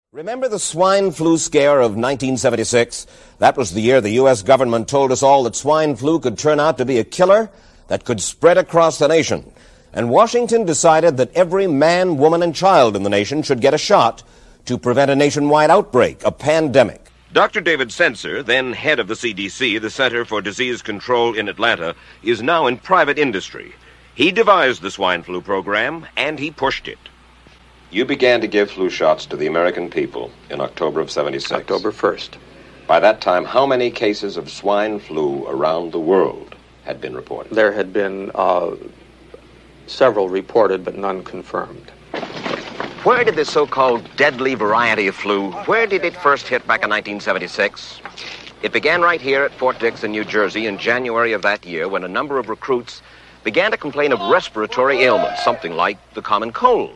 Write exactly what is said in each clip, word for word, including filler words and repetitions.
Remember the swine flu scare of nineteen seventy-six? That was the year the U S government told us all that swine flu could turn out to be a killer that could spread across the nation. And Washington decided that every man, woman, and child in the nation should get a shot to prevent a nationwide outbreak, a pandemic. Doctor David Sencer, then head of the C D C, the Center for Disease Control in Atlanta, is now in private industry. He devised the swine flu program, and he pushed it. You began to give flu shots to the American people in October of seventy-six. October first. By that time, how many cases of swine flu around the world had been reported? There had been uh, several reported, but none confirmed. Where did this so-called deadly variety of flu, where did it first hit back in nineteen seventy-six? It began right here at Fort Dix in New Jersey in January of that year when a number of recruits began to complain of respiratory ailments, something like the common cold.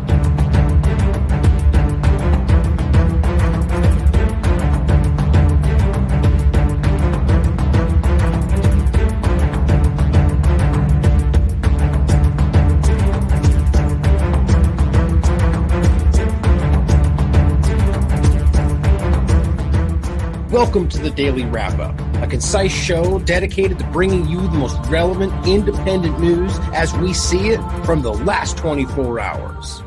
Welcome to the Daily Wrap-Up, a concise show dedicated to bringing you the most relevant independent news as we see it from the last twenty-four hours.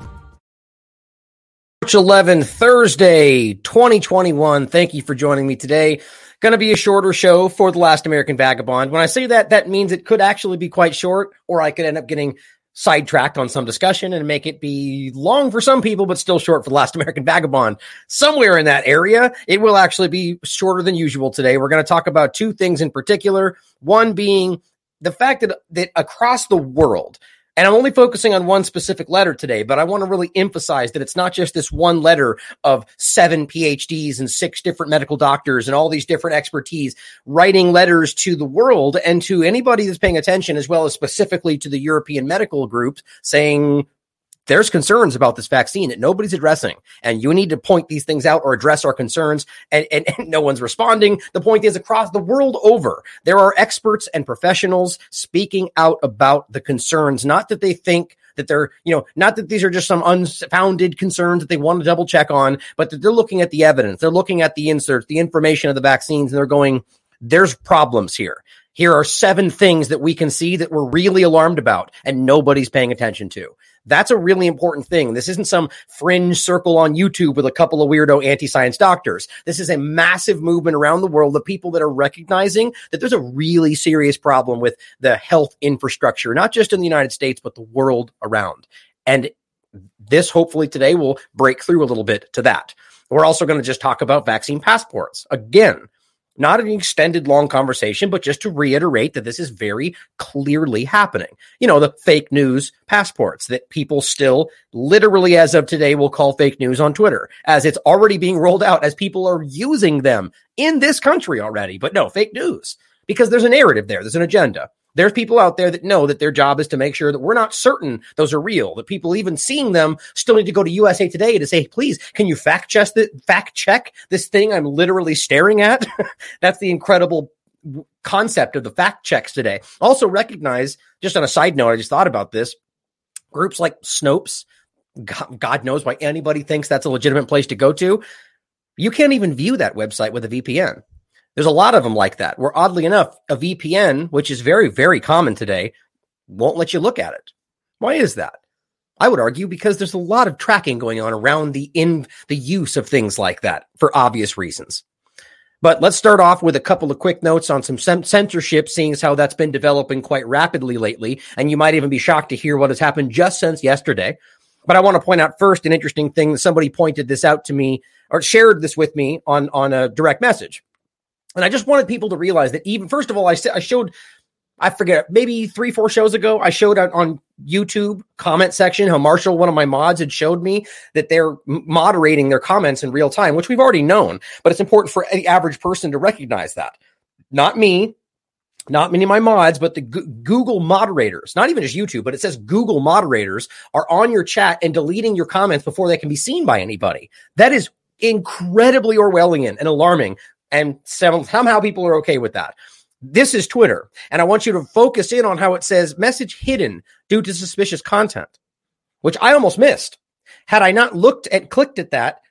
March eleventh, Thursday, twenty twenty-one. Thank you for joining me today. Going to be a shorter show for The Last American Vagabond. When I say that, that means it could actually be quite short, or I could end up getting sidetracked on some discussion and make it be long for some people, but still short for The Last American Vagabond. Somewhere in that area, it will actually be shorter than usual today. We're going to talk about two things in particular. One being the fact that, that across the world, and I'm only focusing on one specific letter today, but I want to really emphasize that it's not just this one letter of seven P H Ds and six different medical doctors and all these different expertise writing letters to the world and to anybody that's paying attention, as well as specifically to the European medical groups, saying there's concerns about this vaccine that nobody's addressing, and you need to point these things out or address our concerns, and, and, and no one's responding. The point is, across the world over, there are experts and professionals speaking out about the concerns, not that they think that they're, you know, not that these are just some unfounded concerns that they want to double check on, but that they're looking at the evidence. They're looking at the inserts, the information of the vaccines, and they're going, there's problems here. Here are seven things that we can see that we're really alarmed about and nobody's paying attention to. That's a really important thing. This isn't some fringe circle on YouTube with a couple of weirdo anti-science doctors. This is a massive movement around the world of people that are recognizing that there's a really serious problem with the health infrastructure, not just in the United States, but the world around. And this hopefully today will break through a little bit to that. We're also going to just talk about vaccine passports. Again, not an extended long conversation, but just to reiterate that this is very clearly happening. You know, the fake news passports that people still literally as of today will call fake news on Twitter, as it's already being rolled out, as people are using them in this country already. But no, fake news, because there's a narrative there. There's an agenda. There's people out there that know that their job is to make sure that we're not certain those are real, that people even seeing them still need to go to U S A Today to say, please, can you fact check, the, fact check this thing I'm literally staring at? That's the incredible concept of the fact checks today. Also recognize, just on a side note, I just thought about this, groups like Snopes, God, God knows why anybody thinks that's a legitimate place to go to. You can't even view that website with a V P N. There's a lot of them like that, where oddly enough, a V P N, which is very, very common today, won't let you look at it. Why is that? I would argue because there's a lot of tracking going on around the in the use of things like that for obvious reasons. But let's start off with a couple of quick notes on some censorship, seeing as how that's been developing quite rapidly lately. And you might even be shocked to hear what has happened just since yesterday. But I want to point out first an interesting thing. Somebody pointed this out to me or shared this with me on, on a direct message. And I just wanted people to realize that even, first of all, I, I showed, I forget, maybe three, four shows ago, I showed on, on YouTube comment section how Marshall, one of my mods, had showed me that they're moderating their comments in real time, which we've already known. But it's important for the average person to recognize that. Not me, not many of my mods, but the G- Google moderators, not even just YouTube, but it says Google moderators are on your chat and deleting your comments before they can be seen by anybody. That is incredibly Orwellian and alarming. And somehow people are okay with that. This is Twitter. And I want you to focus in on how it says message hidden due to suspicious content, which I almost missed. Had I not looked at, clicked at that,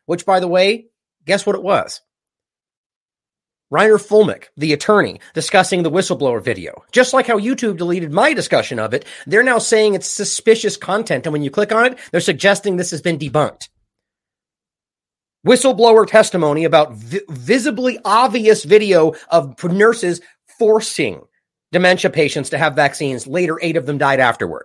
which, by the way, guess what it was? Reiner Fulmick, the attorney, discussing the whistleblower video. Just like how YouTube deleted my discussion of it, they're now saying it's suspicious content. And when you click on it, they're suggesting this has been debunked. Whistleblower testimony about vi- visibly obvious video of nurses forcing dementia patients to have vaccines. Later, eight of them died afterward.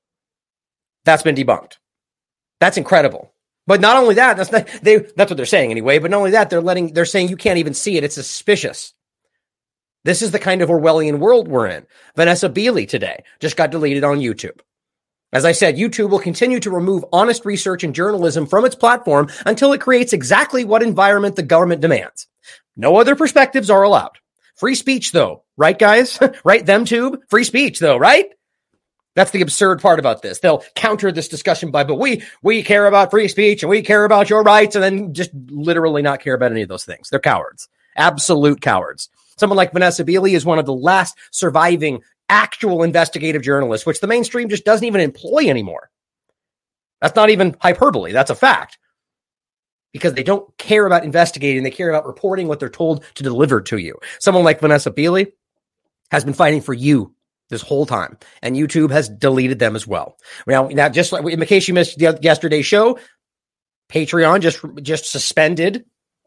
That's been debunked. That's incredible. But not only that, that's not, they, that's what they're saying anyway, but not only that, they're letting, they're saying you can't even see it. It's suspicious. This is the kind of Orwellian world we're in. Vanessa Beeley today just got deleted on YouTube. As I said, YouTube will continue to remove honest research and journalism from its platform until it creates exactly what environment the government demands. No other perspectives are allowed. Free speech, though. Right, guys? Right, them tube? Free speech, though, right? That's the absurd part about this. They'll counter this discussion by, but we we care about free speech and we care about your rights, and then just literally not care about any of those things. They're cowards. Absolute cowards. Someone like Vanessa Beeley is one of the last surviving actual investigative journalists, which the mainstream just doesn't even employ anymore. That's not even hyperbole. That's a fact. Because they don't care about investigating. They care about reporting what they're told to deliver to you. Someone like Vanessa Beeley has been fighting for you this whole time, and YouTube has deleted them as well. Now, now just like in case you missed the, yesterday's show, Patreon just just suspended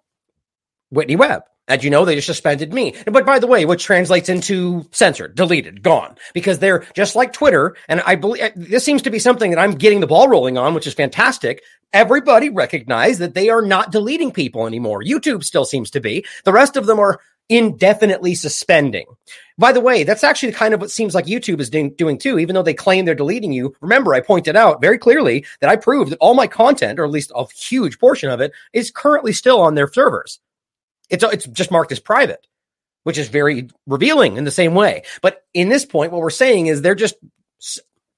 Whitney Webb. As you know, they just suspended me. But by the way, which translates into censored, deleted, gone, because they're just like Twitter. And I believe this seems to be something that I'm getting the ball rolling on, which is fantastic. Everybody recognized that they are not deleting people anymore. YouTube still seems to be. The rest of them are indefinitely suspending. By the way, that's actually kind of what seems like YouTube is doing, doing too, even though they claim they're deleting you. Remember, I pointed out very clearly that I proved that all my content, or at least a huge portion of it, is currently still on their servers. It's, it's just marked as private, which is very revealing in the same way. But in this point, what we're saying is they're just s-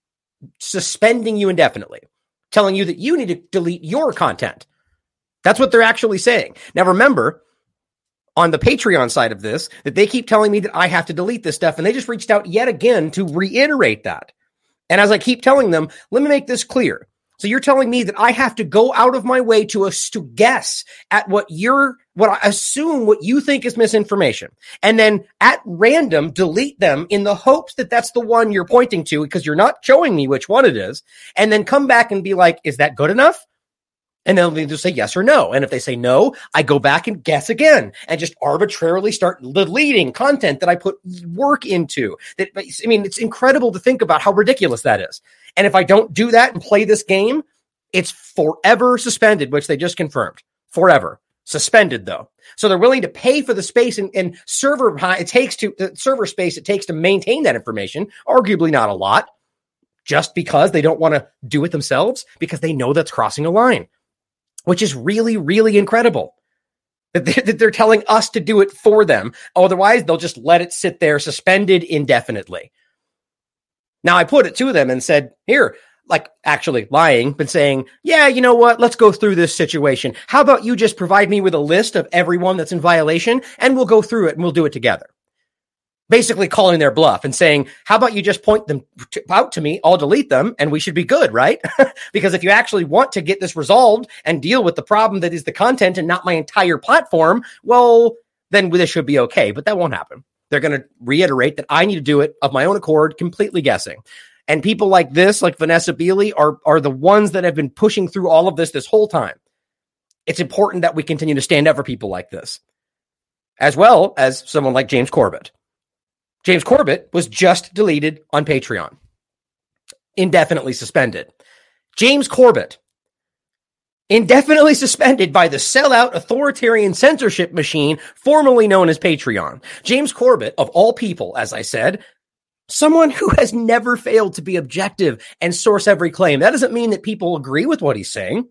suspending you indefinitely, telling you that you need to delete your content. That's what they're actually saying. Now, remember, on the Patreon side of this, that they keep telling me that I have to delete this stuff, and they just reached out yet again to reiterate that. And as I keep telling them, let me make this clear. So you're telling me that I have to go out of my way to us to guess at what you're, what I assume what you think is misinformation, and then at random delete them in the hopes that that's the one you're pointing to because you're not showing me which one it is, and then come back and be like, is that good enough? And then they'll just say yes or no. And if they say no, I go back and guess again and just arbitrarily start deleting content that I put work into. That, I mean, it's incredible to think about how ridiculous that is. And if I don't do that and play this game, it's forever suspended, which they just confirmed. Forever. Suspended, though. So they're willing to pay for the space and, and server it takes to the server space it takes to maintain that information. Arguably not a lot, just because they don't want to do it themselves, because they know that's crossing a line, which is really, really incredible. That they're, that they're telling us to do it for them. Otherwise, they'll just let it sit there suspended indefinitely. Now, I put it to them and said, here, like actually lying, but saying, yeah, you know what? Let's go through this situation. How about you just provide me with a list of everyone that's in violation, and we'll go through it and we'll do it together. Basically calling their bluff and saying, how about you just point them to, out to me? I'll delete them and we should be good, right? Because if you actually want to get this resolved and deal with the problem that is the content and not my entire platform, well, then this should be okay. But that won't happen. They're going to reiterate that I need to do it of my own accord, completely guessing. And people like this, like Vanessa Beeley, are, are the ones that have been pushing through all of this this whole time. It's important that we continue to stand up for people like this, as well as someone like James Corbett. James Corbett was just deleted on Patreon, indefinitely suspended. James Corbett, indefinitely suspended by the sellout authoritarian censorship machine formerly known as Patreon. James Corbett, of all people, as I said, someone who has never failed to be objective and source every claim. That doesn't mean that people agree with what he's saying,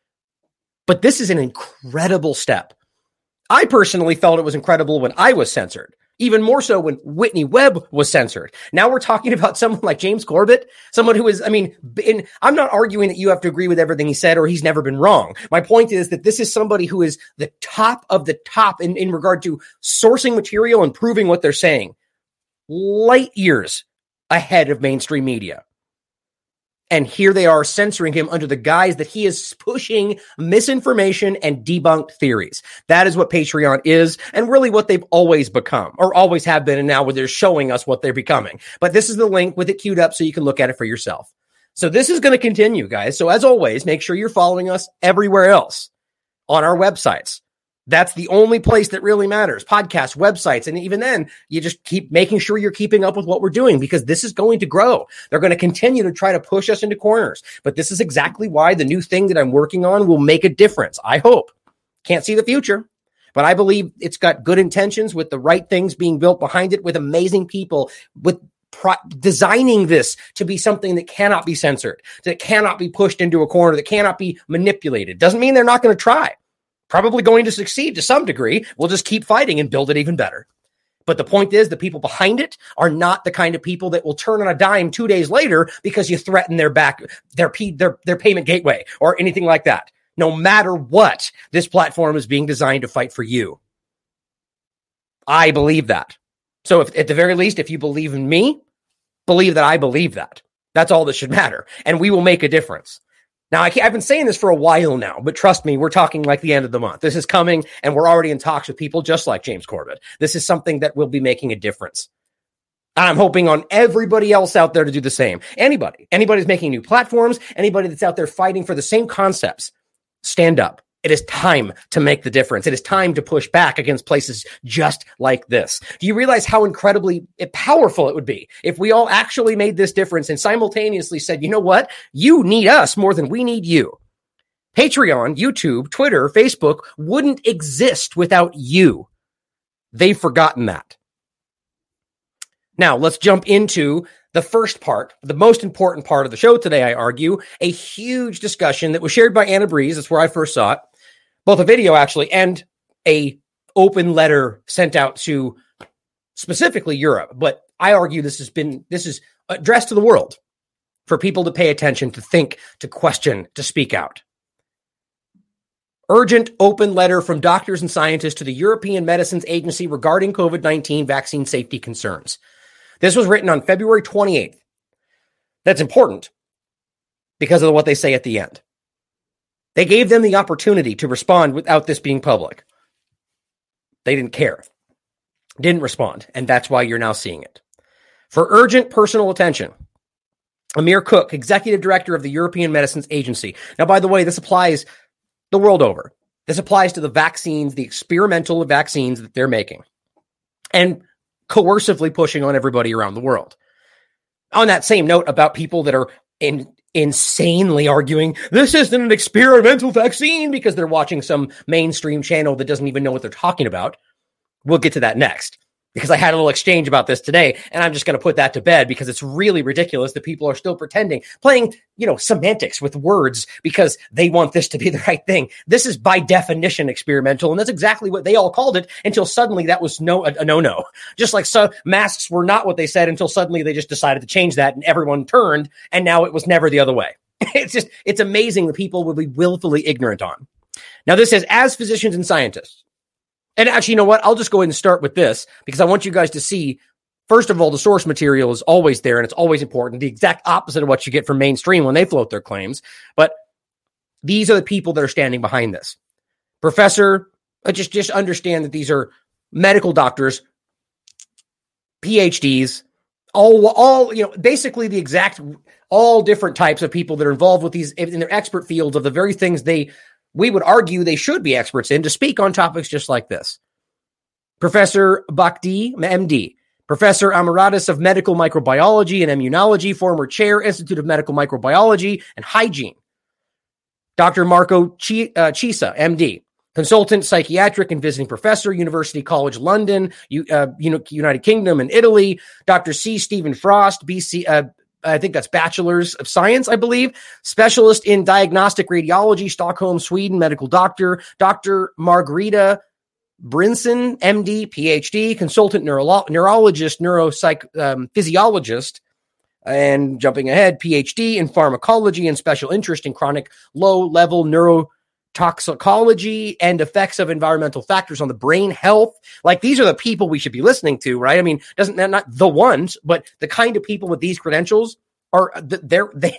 but this is an incredible step. I personally felt it was incredible when I was censored. Even more so when Whitney Webb was censored. Now we're talking about someone like James Corbett, someone who is, I mean, in, I'm not arguing that you have to agree with everything he said or he's never been wrong. My point is that this is somebody who is the top of the top in, in regard to sourcing material and proving what they're saying. Light years ahead of mainstream media. And here they are censoring him under the guise that he is pushing misinformation and debunked theories. That is what Patreon is, and really what they've always become, or always have been, and now they're showing us what they're becoming. But this is the link with it queued up so you can look at it for yourself. So this is going to continue, guys. So as always, make sure you're following us everywhere else on our websites. That's the only place that really matters. Podcasts, websites, and even then, you just keep making sure you're keeping up with what we're doing because this is going to grow. They're going to continue to try to push us into corners. But this is exactly why the new thing that I'm working on will make a difference. I hope. Can't see the future, but I believe it's got good intentions with the right things being built behind it with amazing people, with pro- designing this to be something that cannot be censored, that cannot be pushed into a corner, that cannot be manipulated. Doesn't mean they're not going to try. Probably going to succeed to some degree. We'll just keep fighting and build it even better. But the point is, the people behind it are not the kind of people that will turn on a dime two days later because you threaten their back, their P, their their payment gateway or anything like that. No matter what, this platform is being designed to fight for you. I believe that. So if, at the very least, if you believe in me, believe that I believe that. That's all that should matter. And we will make a difference. Now, I can't, I've been saying this for a while now, but trust me, we're talking like the end of the month. This is coming, and we're already in talks with people just like James Corbett. This is something that will be making a difference. And I'm hoping on everybody else out there to do the same. Anybody, anybody's making new platforms, anybody that's out there fighting for the same concepts, stand up. It is time to make the difference. It is time to push back against places just like this. Do you realize how incredibly powerful it would be if we all actually made this difference and simultaneously said, you know what? You need us more than we need you. Patreon, YouTube, Twitter, Facebook wouldn't exist without you. They've forgotten that. Now, let's jump into the first part, the most important part of the show today, I argue, a huge discussion that was shared by Anna Breeze. That's where I first saw it. Both a video, actually, and a open letter sent out to specifically Europe. But I argue this has been, this is addressed to the world for people to pay attention, to think, to question, to speak out. Urgent open letter from doctors and scientists to the European Medicines Agency regarding COVID nineteen vaccine safety concerns. This was written on February twenty-eighth. That's important because of what they say at the end. They gave them the opportunity to respond without this being public. They didn't care. Didn't respond, and that's why you're now seeing it. For urgent personal attention, Amir Cook, Executive Director of the European Medicines Agency. Now, by the way, this applies the world over. This applies to the vaccines, the experimental vaccines that they're making, and coercively pushing on everybody around the world. On that same note about people that are in, insanely arguing, this isn't an experimental vaccine because they're watching some mainstream channel that doesn't even know what they're talking about. We'll get to that next because I had a little exchange about this today, and I'm just going to put that to bed because it's really ridiculous that people are still pretending, playing, you know, semantics with words because they want this to be the right thing. This is by definition experimental, and that's exactly what they all called it until suddenly that was no a, a no-no. Just like so, masks were not what they said until suddenly they just decided to change that, and everyone turned, and now it was never the other way. It's just, it's amazing that people will be willfully ignorant on. Now, this says, as physicians and scientists, and actually, you know what? I'll just go ahead and start with this because I want you guys to see, first of all, the source material is always there and it's always important. The exact opposite of what you get from mainstream when they float their claims. But these are the people that are standing behind this. Professor, just, just understand that these are medical doctors, P H Ds, all, all, you know, basically the exact, all different types of people that are involved with these in their expert fields of the very things they we would argue they should be experts in to speak on topics just like this. Professor Bhakdi, M D, Professor Emeritus of Medical Microbiology and Immunology, former Chair, Institute of Medical Microbiology and Hygiene. Doctor Marco Ch- uh, Chisa, M D, Consultant, Psychiatric and Visiting Professor, University College London, U- uh, United Kingdom and Italy. Doctor C. Stephen Frost, B C, uh, I think that's Bachelor's of Science, I believe. Specialist in Diagnostic Radiology, Stockholm, Sweden, medical doctor. Doctor Margarita Brinson, M D, P H D, consultant neuro- neurologist, neuropsych um, physiologist, and jumping ahead, P H D in pharmacology and special interest in chronic low-level neurotoxicology and effects of environmental factors on the brain health. Like, these are the people we should be listening to, right? I mean, doesn't not the ones, but the kind of people with these credentials are they're they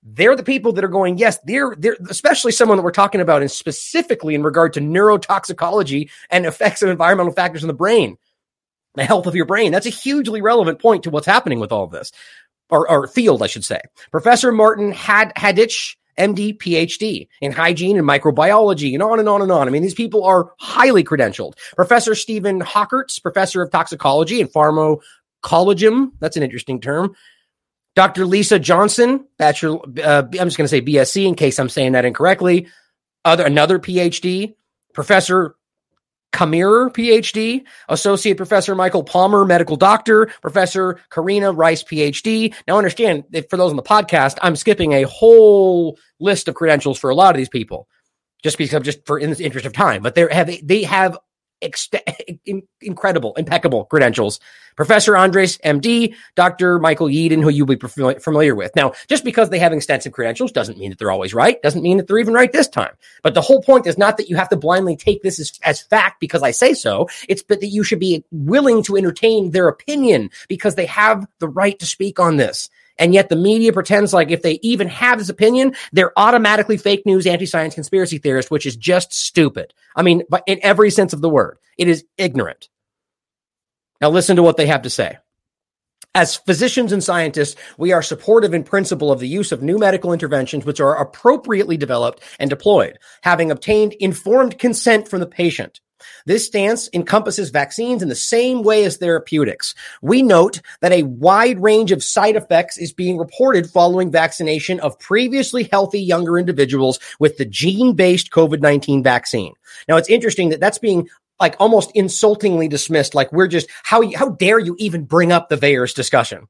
they're the people that are going, yes, they're, they're especially someone that we're talking about and specifically in regard to neurotoxicology and effects of environmental factors in the brain, the health of your brain. That's a hugely relevant point to what's happening with all of this, or, or field, I should say. Professor Martin Had- Hadich, M D, P H D in hygiene and microbiology, and on and on and on. I mean, these people are highly credentialed. Professor Stephen Hockerts, professor of toxicology and pharmacology. That's an interesting term. Doctor Lisa Johnson, bachelor, uh, I'm just going to say B S c in case I'm saying that incorrectly. Other, another P H D. Professor Kamir, P H D, Associate Professor Michael Palmer, medical doctor, Professor Karina Rice, P H D. Now understand that for those on the podcast, I'm skipping a whole list of credentials for a lot of these people, just because just for in the interest of time. But they have they have ex- incredible, impeccable credentials. Professor Andres, M D, Doctor Michael Yeadon, who you'll be familiar with. Now, just because they have extensive credentials doesn't mean that they're always right, doesn't mean that they're even right this time. But the whole point is not that you have to blindly take this as, as fact because I say so. It's but that you should be willing to entertain their opinion because they have the right to speak on this. And yet the media pretends like if they even have this opinion, they're automatically fake news, anti-science conspiracy theorists, which is just stupid. I mean, but in every sense of the word, it is ignorant. Now listen to what they have to say. As physicians and scientists, we are supportive in principle of the use of new medical interventions which are appropriately developed and deployed, having obtained informed consent from the patient. This stance encompasses vaccines in the same way as therapeutics. We note that a wide range of side effects is being reported following vaccination of previously healthy younger individuals with the gene-based COVID nineteen vaccine. Now, it's interesting that that's being like almost insultingly dismissed. Like we're just, how, how dare you even bring up the VAERS discussion?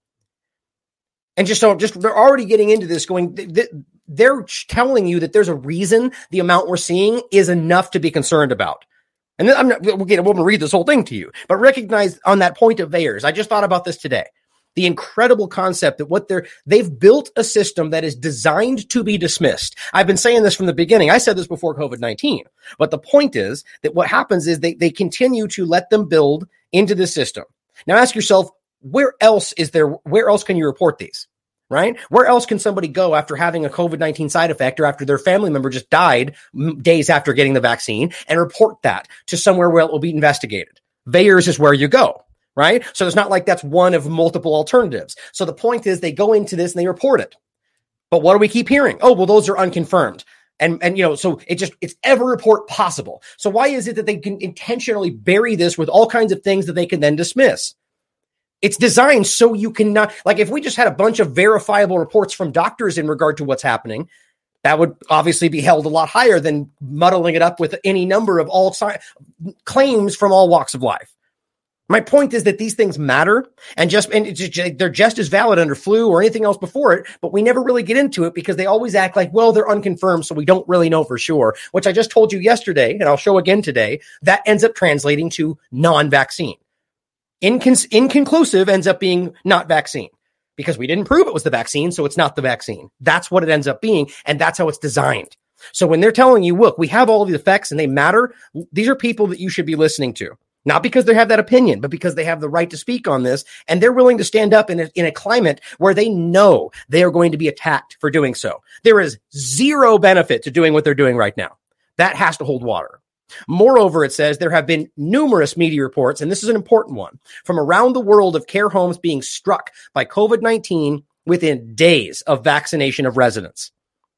And just so, just, they're already getting into this going, they're telling you that there's a reason the amount we're seeing is enough to be concerned about. And then I'm not, we'll get, we'll read this whole thing to you, but recognize on that point of VAERS, I just thought about this today. The incredible concept that what they're, they've built a system that is designed to be dismissed. I've been saying this from the beginning. I said this before COVID nineteen, but the point is that what happens is they, they continue to let them build into the system. Now ask yourself, where else is there, where else can you report these? Right? Where else can somebody go after having a COVID nineteen side effect or after their family member just died days after getting the vaccine and report that to somewhere where it will be investigated? VAERS is where you go, right? So it's not like that's one of multiple alternatives. So the point is they go into this and they report it. But what do we keep hearing? Oh, well, those are unconfirmed. And, and, you know, so it just, it's every report possible. So why is it that they can intentionally bury this with all kinds of things that they can then dismiss? It's designed so you cannot, like if we just had a bunch of verifiable reports from doctors in regard to what's happening, that would obviously be held a lot higher than muddling it up with any number of all sci- claims from all walks of life. My point is that these things matter and just, and it's just, they're just as valid under flu or anything else before it, but we never really get into it because they always act like, well, they're unconfirmed, so we don't really know for sure, which I just told you yesterday, and I'll show again today, that ends up translating to non-vaccine. Incon- inconclusive ends up being not vaccine because we didn't prove it was the vaccine. So it's not the vaccine. That's what it ends up being. And that's how it's designed. So when they're telling you, look, we have all of the effects and they matter. These are people that you should be listening to, not because they have that opinion, but because they have the right to speak on this. And they're willing to stand up in a, in a climate where they know they are going to be attacked for doing so. There is zero benefit to doing what they're doing right now. That has to hold water. Moreover, it says there have been numerous media reports, and this is an important one, from around the world of care homes being struck by COVID nineteen within days of vaccination of residents.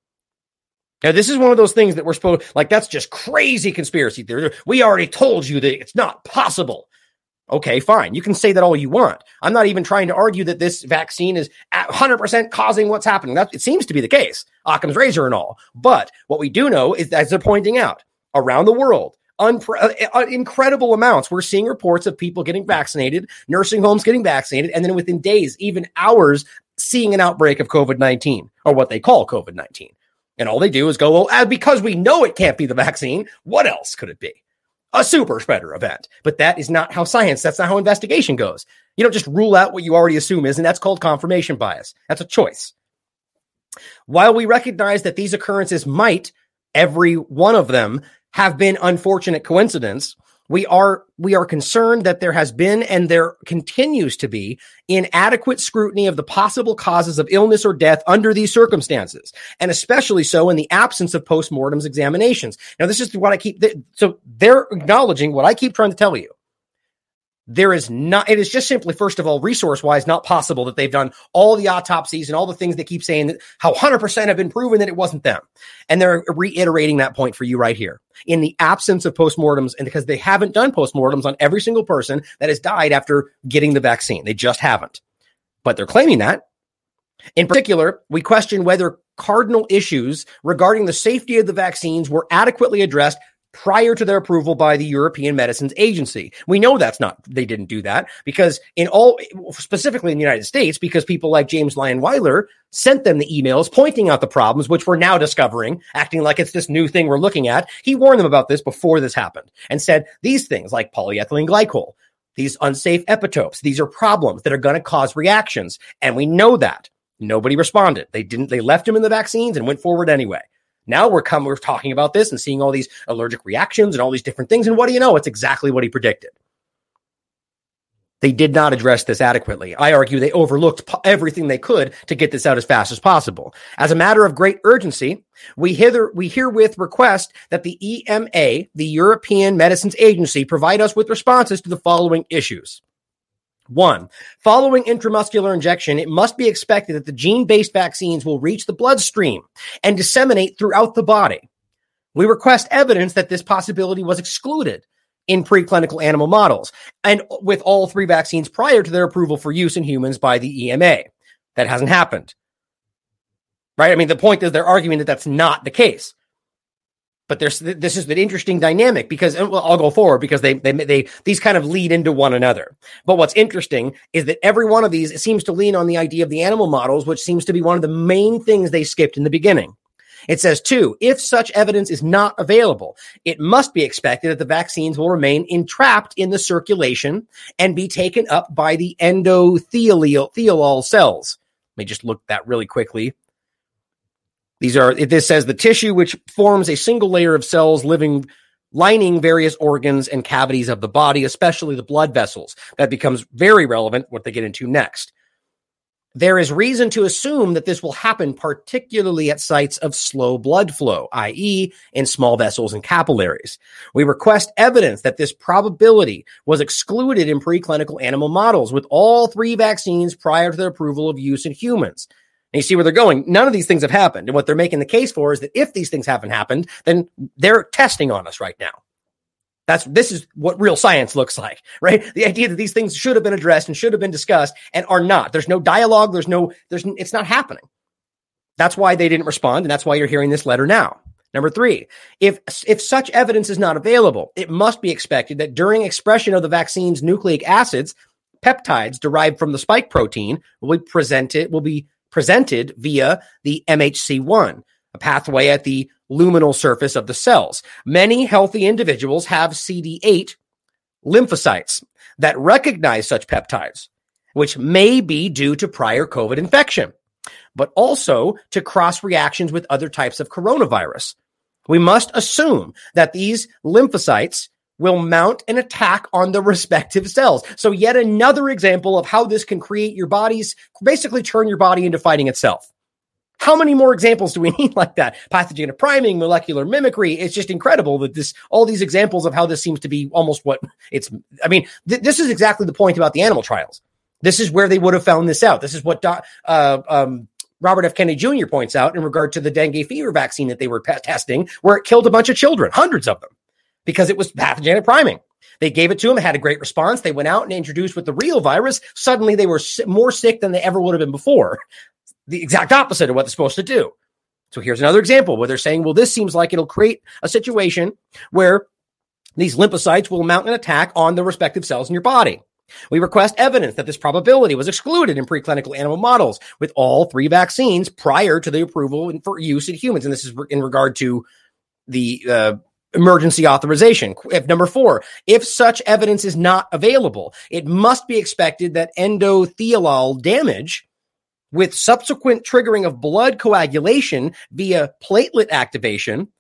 Now, this is one of those things that we're supposed, like, that's just crazy conspiracy theory. We already told you that it's not possible. Okay, fine. You can say that all you want. I'm not even trying to argue that this vaccine is one hundred percent causing what's happening. That, it seems to be the case. Occam's razor and all. But what we do know is, as they're pointing out, around the world, unpre- uh, incredible amounts. We're seeing reports of people getting vaccinated, nursing homes getting vaccinated, and then within days, even hours, seeing an outbreak of COVID nineteen, or what they call COVID nineteen. And all they do is go, well, because we know it can't be the vaccine, what else could it be? A super spreader event. But that is not how science, that's not how investigation goes. You don't just rule out what you already assume is, and that's called confirmation bias. That's a choice. While we recognize that these occurrences might, every one of them, have been unfortunate coincidence, We are we are concerned that there has been and there continues to be inadequate scrutiny of the possible causes of illness or death under these circumstances, and especially so in the absence of postmortems examinations. Now, this is what I keep. So they're acknowledging what I keep trying to tell you. There is not, it is just simply, first of all, resource-wise, not possible that they've done all the autopsies and all the things they keep saying that how one hundred percent have been proven that it wasn't them. And they're reiterating that point for you right here. In the absence of postmortems, and because they haven't done postmortems on every single person that has died after getting the vaccine. They just haven't. But they're claiming that. In particular, we question whether cardinal issues regarding the safety of the vaccines were adequately addressed prior to their approval by the European Medicines Agency. We know that's not, they didn't do that because in all, specifically in the United States, because people like James Lyon Weiler sent them the emails pointing out the problems, which we're now discovering, acting like it's this new thing we're looking at. He warned them about this before this happened and said these things like polyethylene glycol, these unsafe epitopes, these are problems that are going to cause reactions. And we know that. Nobody responded. They didn't, they left him in the vaccines and went forward anyway. Now we're come, we're talking about this and seeing all these allergic reactions and all these different things. And what do you know? It's exactly what he predicted. They did not address this adequately. I argue they overlooked po- everything they could to get this out as fast as possible. As a matter of great urgency, we hither, we herewith request that the E M A, the European Medicines Agency, provide us with responses to the following issues. One, following intramuscular injection, it must be expected that the gene-based vaccines will reach the bloodstream and disseminate throughout the body. We request evidence that this possibility was excluded in preclinical animal models and with all three vaccines prior to their approval for use in humans by the E M A. That hasn't happened. Right? I mean, the point is they're arguing that that's not the case. But there's this is an interesting dynamic because well, I'll go forward because they they they these kind of lead into one another. But what's interesting is that every one of these seems to lean on the idea of the animal models, which seems to be one of the main things they skipped in the beginning. It says, two, if such evidence is not available, it must be expected that the vaccines will remain entrapped in the circulation and be taken up by the endothelial cells. Let me just look at that really quickly. These are, this says the tissue which forms a single layer of cells living, lining various organs and cavities of the body, especially the blood vessels. That becomes very relevant, what they get into next. There is reason to assume that this will happen particularly at sites of slow blood flow, that is in small vessels and capillaries. We request evidence that this probability was excluded in preclinical animal models with all three vaccines prior to their approval of use in humans. And you see where they're going. None of these things have happened. And what they're making the case for is that if these things haven't happened, then they're testing on us right now. That's, this is what real science looks like, right? The idea that these things should have been addressed and should have been discussed and are not. There's no dialogue. There's no, there's, it's not happening. That's why they didn't respond. And that's why you're hearing this letter now. Number three, if, if such evidence is not available, it must be expected that during expression of the vaccine's nucleic acids, peptides derived from the spike protein will be presented, will be presented via the M H C one, a pathway at the luminal surface of the cells. Many healthy individuals have C D eight lymphocytes that recognize such peptides, which may be due to prior COVID infection, but also to cross reactions with other types of coronavirus. We must assume that these lymphocytes will mount an attack on the respective cells. So yet another example of how this can create your body's, basically turn your body into fighting itself. How many more examples do we need like that? Pathogenic priming, molecular mimicry. It's just incredible that this, all these examples of how this seems to be almost what it's, I mean, th- this is exactly the point about the animal trials. This is where they would have found this out. This is what uh, um, Robert F. Kennedy Junior points out in regard to the dengue fever vaccine that they were p- testing, where it killed a bunch of children, hundreds of them, because it was pathogenic priming. They gave it to them. It had a great response. They went out and introduced with the real virus. Suddenly they were more sick than they ever would have been before. The exact opposite of what they're supposed to do. So here's another example where they're saying, well, this seems like it'll create a situation where these lymphocytes will mount an attack on the respective cells in your body. We request evidence that this probability was excluded in preclinical animal models with all three vaccines prior to the approval for use in humans. And this is in regard to the uh, emergency authorization. If number four, if such evidence is not available, it must be expected that endothelial damage with subsequent triggering of blood coagulation via platelet activation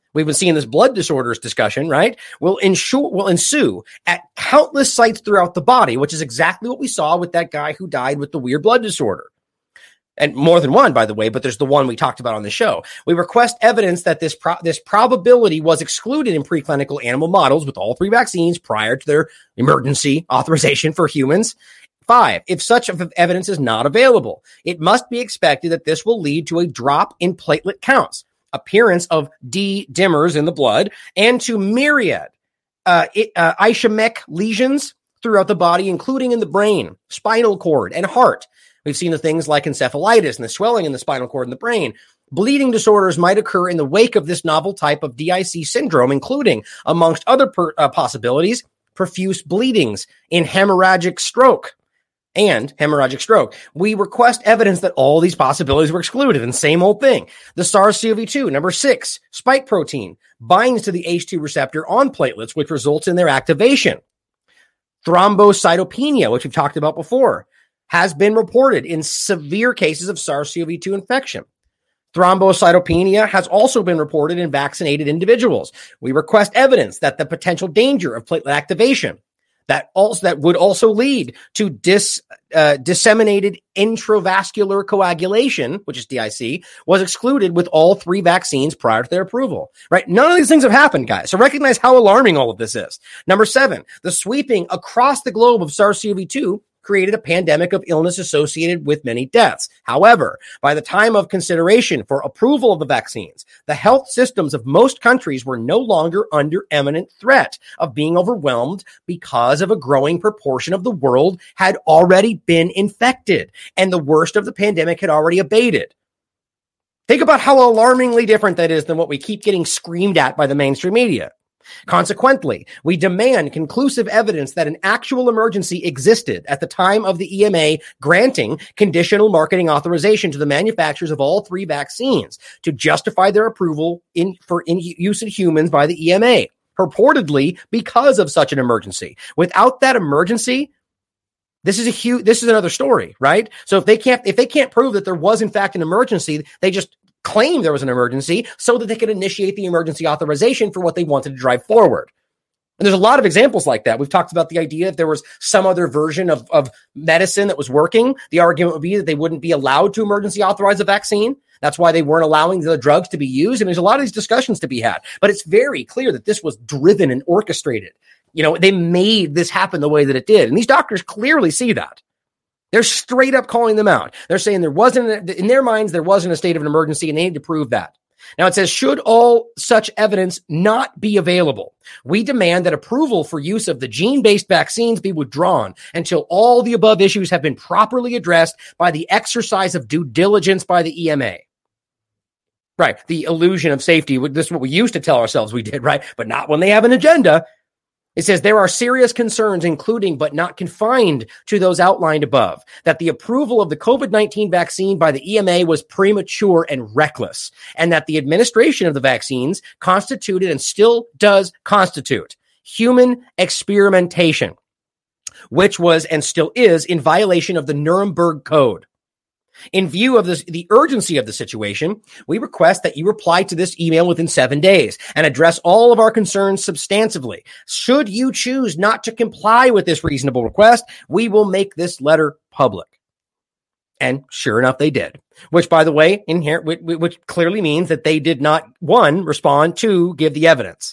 we've been seeing this blood disorders discussion, right, will ensue, will ensue at countless sites throughout the body, which is exactly what we saw with that guy who died with the weird blood disorder. And more than one, by the way, but there's the one we talked about on the show. We request evidence that this pro- this probability was excluded in preclinical animal models with all three vaccines prior to their emergency authorization for humans. Five, if such evidence is not available, it must be expected that this will lead to a drop in platelet counts, appearance of D-dimers in the blood, and to myriad uh, it, uh, ischemic lesions throughout the body, including in the brain, spinal cord, and heart. We've seen the things like encephalitis and the swelling in the spinal cord and the brain. Bleeding disorders might occur in the wake of this novel type of D I C syndrome, including, amongst other per, uh, possibilities, profuse bleedings in hemorrhagic stroke and hemorrhagic stroke. We request evidence that all these possibilities were excluded. And same old thing. The SARS C o V two, number six, spike protein, binds to the H two receptor on platelets, which results in their activation. Thrombocytopenia, which we've talked about before, has been reported in severe cases of SARS C o V two infection. Thrombocytopenia has also been reported in vaccinated individuals. We request evidence that the potential danger of platelet activation that also that would also lead to dis, uh, disseminated intravascular coagulation, which is D I C, was excluded with all three vaccines prior to their approval. Right? None of these things have happened, guys. So recognize how alarming all of this is. Number seven, the sweeping across the globe of SARS C o V two created a pandemic of illness associated with many deaths. However, by the time of consideration for approval of the vaccines, the health systems of most countries were no longer under imminent threat of being overwhelmed because of a growing proportion of the world had already been infected and the worst of the pandemic had already abated. Think about how alarmingly different that is than what we keep getting screamed at by the mainstream media. Consequently, we demand conclusive evidence that an actual emergency existed at the time of the E M A granting conditional marketing authorization to the manufacturers of all three vaccines to justify their approval in for in use in humans by the E M A, purportedly because of such an emergency. Without that emergency, this is a huge, this is another story, right? So if they can't, if they can't prove that there was in fact an emergency, they just claim there was an emergency so that they could initiate the emergency authorization for what they wanted to drive forward. And there's a lot of examples like that. We've talked about the idea if there was some other version of, of medicine that was working, the argument would be that they wouldn't be allowed to emergency authorize a vaccine. That's why they weren't allowing the drugs to be used. And there's a lot of these discussions to be had. But it's very clear that this was driven and orchestrated. You know, they made this happen the way that it did. And these doctors clearly see that. They're straight up calling them out. They're saying there wasn't, in their minds, there wasn't a state of an emergency and they need to prove that. Now it says, should all such evidence not be available, we demand that approval for use of the gene-based vaccines be withdrawn until all the above issues have been properly addressed by the exercise of due diligence by the E M A. Right. The illusion of safety. This is what we used to tell ourselves we did, right? But not when they have an agenda. It says there are serious concerns, including but not confined to those outlined above, that the approval of the COVID nineteen vaccine by the E M A was premature and reckless, and that the administration of the vaccines constituted and still does constitute human experimentation, which was and still is in violation of the Nuremberg Code. In view of this, the urgency of the situation, we request that you reply to this email within seven days and address all of our concerns substantively. Should you choose not to comply with this reasonable request, we will make this letter public. And sure enough, they did. Which, by the way, inherent, which clearly means that they did not, one, respond, two, give the evidence.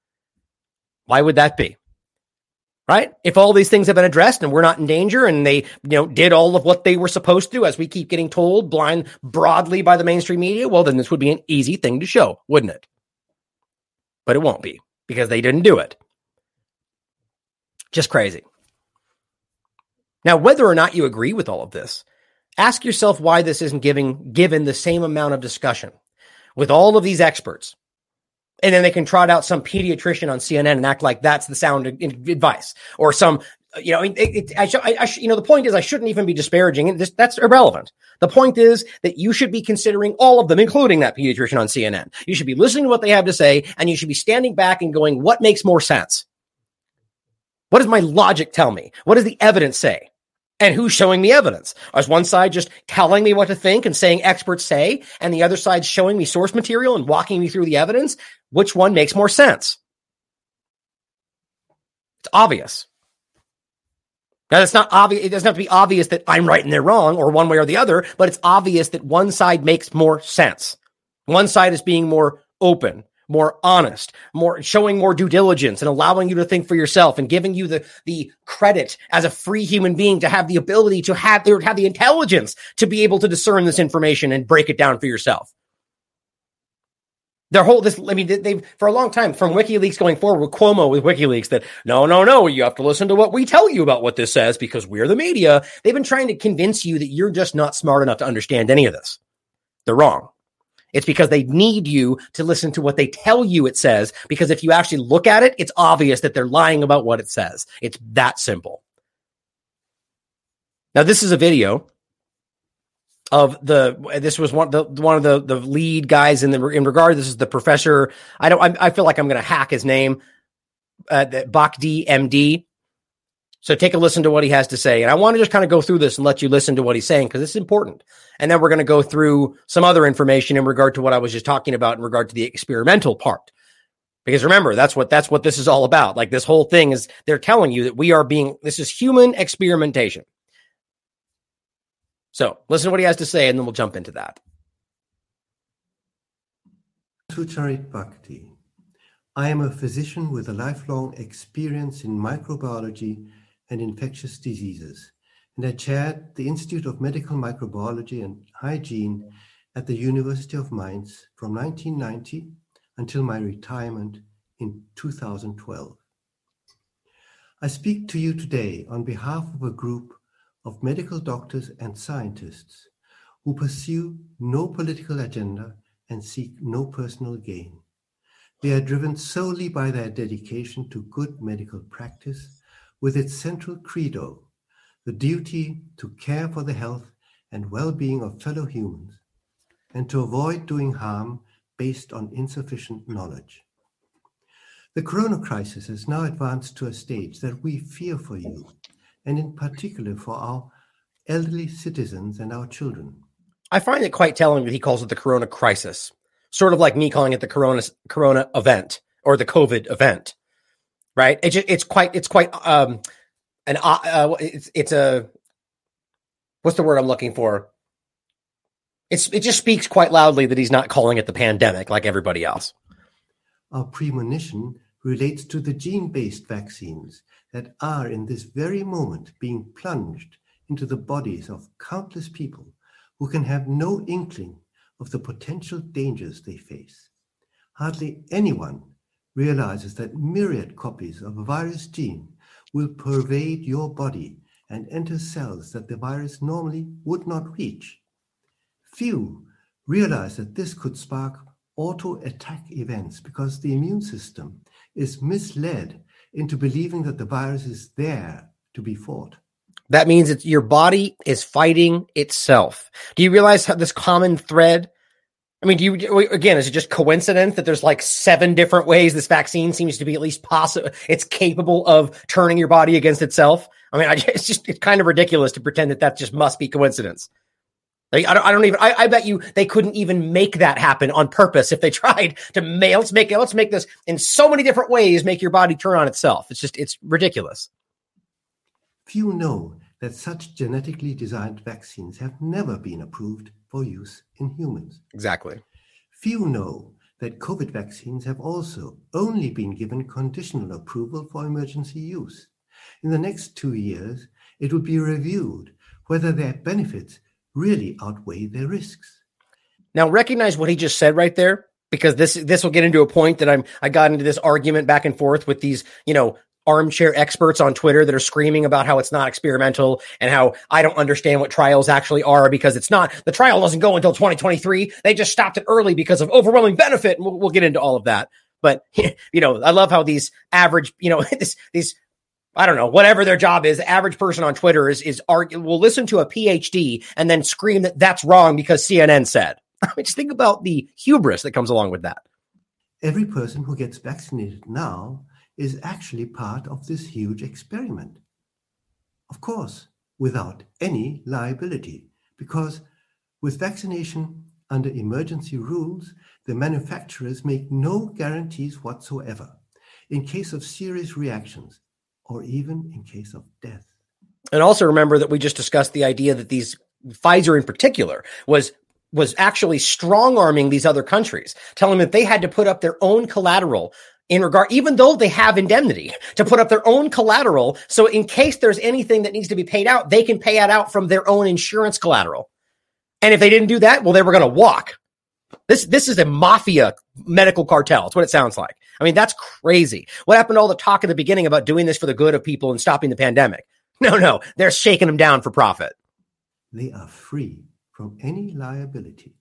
Why would that be? Right? If all these things have been addressed and we're not in danger and they, you know, did all of what they were supposed to, as we keep getting told blind broadly by the mainstream media, well, then this would be an easy thing to show, wouldn't it? But it won't be because they didn't do it. Just crazy. Now, whether or not you agree with all of this, ask yourself why this isn't giving, given the same amount of discussion with all of these experts. And then they can trot out some pediatrician on C N N and act like that's the sound advice, or some, you know, it, it, I, sh- I, I sh- you know, the point is I shouldn't even be disparaging it. This, that's irrelevant. The point is that you should be considering all of them, including that pediatrician on C N N. You should be listening to what they have to say, and you should be standing back and going, what makes more sense? What does my logic tell me? What does the evidence say? And who's showing me evidence? Is one side just telling me what to think and saying experts say, and the other side showing me source material and walking me through the evidence? Which one makes more sense? It's obvious. Now, it's not obvious. It doesn't have to be obvious that I'm right and they're wrong or one way or the other, but it's obvious that one side makes more sense. One side is being more open, more honest, more showing more due diligence and allowing you to think for yourself and giving you the, the credit as a free human being to have the ability to have, to have the intelligence to be able to discern this information and break it down for yourself. Their whole, this, I mean, they've, for a long time, from WikiLeaks going forward with Cuomo with WikiLeaks, that no, no, no, you have to listen to what we tell you about what this says because we're the media. They've been trying to convince you that you're just not smart enough to understand any of this. They're wrong. It's because they need you to listen to what they tell you it says, because if you actually look at it, it's obvious that they're lying about what it says. It's that simple. Now, this is a video of the, this was one, the, one of the, the lead guys in the, in regard. This is the professor. I don't, I, I feel like I'm going to hack his name, uh, Bhakdi M D. So take a listen to what he has to say. And I want to just kind of go through this and let you listen to what he's saying because it's important. And then we're going to go through some other information in regard to what I was just talking about in regard to the experimental part. Because remember, that's what, that's what this is all about. Like this whole thing is they're telling you that we are being, this is human experimentation. So listen to what he has to say and then we'll jump into that. Sucharit Bhakdi. I am a physician with a lifelong experience in microbiology and infectious diseases, and I chaired the Institute of Medical Microbiology and Hygiene at the University of Mainz from nineteen ninety until my retirement in two thousand twelve. I speak to you today on behalf of a group of medical doctors and scientists who pursue no political agenda and seek no personal gain. They are driven solely by their dedication to good medical practice with its central credo, the duty to care for the health and well-being of fellow humans and to avoid doing harm based on insufficient knowledge. The corona crisis has now advanced to a stage that we fear for you, and in particular for our elderly citizens and our children. I find it quite telling that he calls it the corona crisis, sort of like me calling it the corona corona event or the COVID event, right? It just, it's quite, it's quite, um, an, uh, it's, it's a, what's the word I'm looking for? It's, it just speaks quite loudly that he's not calling it the pandemic like everybody else. Our premonition relates to the gene-based vaccines that are in this very moment being plunged into the bodies of countless people who can have no inkling of the potential dangers they face. Hardly anyone realizes that myriad copies of a virus gene will pervade your body and enter cells that the virus normally would not reach. Few realize that this could spark auto-attack events because the immune system is misled into believing that the virus is there to be fought. That means it's your body is fighting itself. Do you realize how this common thread? I mean, do you, again, is it just coincidence that there's like seven different ways this vaccine seems to be at least possible? It's capable of turning your body against itself. I mean, I, it's just, it's kind of ridiculous to pretend that that just must be coincidence. Like, I don't, I don't even, I, I bet you they couldn't even make that happen on purpose if they tried to make, let's make it, let's make this in so many different ways, make your body turn on itself. It's just, it's ridiculous. Few know that such genetically designed vaccines have never been approved for use in humans. Exactly. Few know that COVID vaccines have also only been given conditional approval for emergency use. In the next two years, it will be reviewed whether their benefits really outweigh their risks. Now, recognize what he just said right there, because this this will get into a point that I'm I got into this argument back and forth with these, you know, armchair experts on Twitter that are screaming about how it's not experimental and how I don't understand what trials actually are because it's not. The trial doesn't go until twenty twenty-three. They just stopped it early because of overwhelming benefit. And we'll, we'll get into all of that. But, you know, I love how these average, you know, this, these, I don't know, whatever their job is, the average person on Twitter is, is argue, will listen to a P H D and then scream that that's wrong because C N N said. I mean, just think about the hubris that comes along with that. Every person who gets vaccinated now is actually part of this huge experiment. Of course, without any liability, because with vaccination under emergency rules, the manufacturers make no guarantees whatsoever in case of serious reactions or even in case of death. And also remember that we just discussed the idea that these Pfizer in particular was was actually strong-arming these other countries, telling them that they had to put up their own collateral in regard, even though they have indemnity, to put up their own collateral. So in case there's anything that needs to be paid out, they can pay it out from their own insurance collateral. And if they didn't do that, well, they were going to walk. This, this is a mafia medical cartel. That's what it sounds like. I mean, that's crazy. What happened to all the talk at the beginning about doing this for the good of people and stopping the pandemic? No, no, they're shaking them down for profit. They are free from any liability.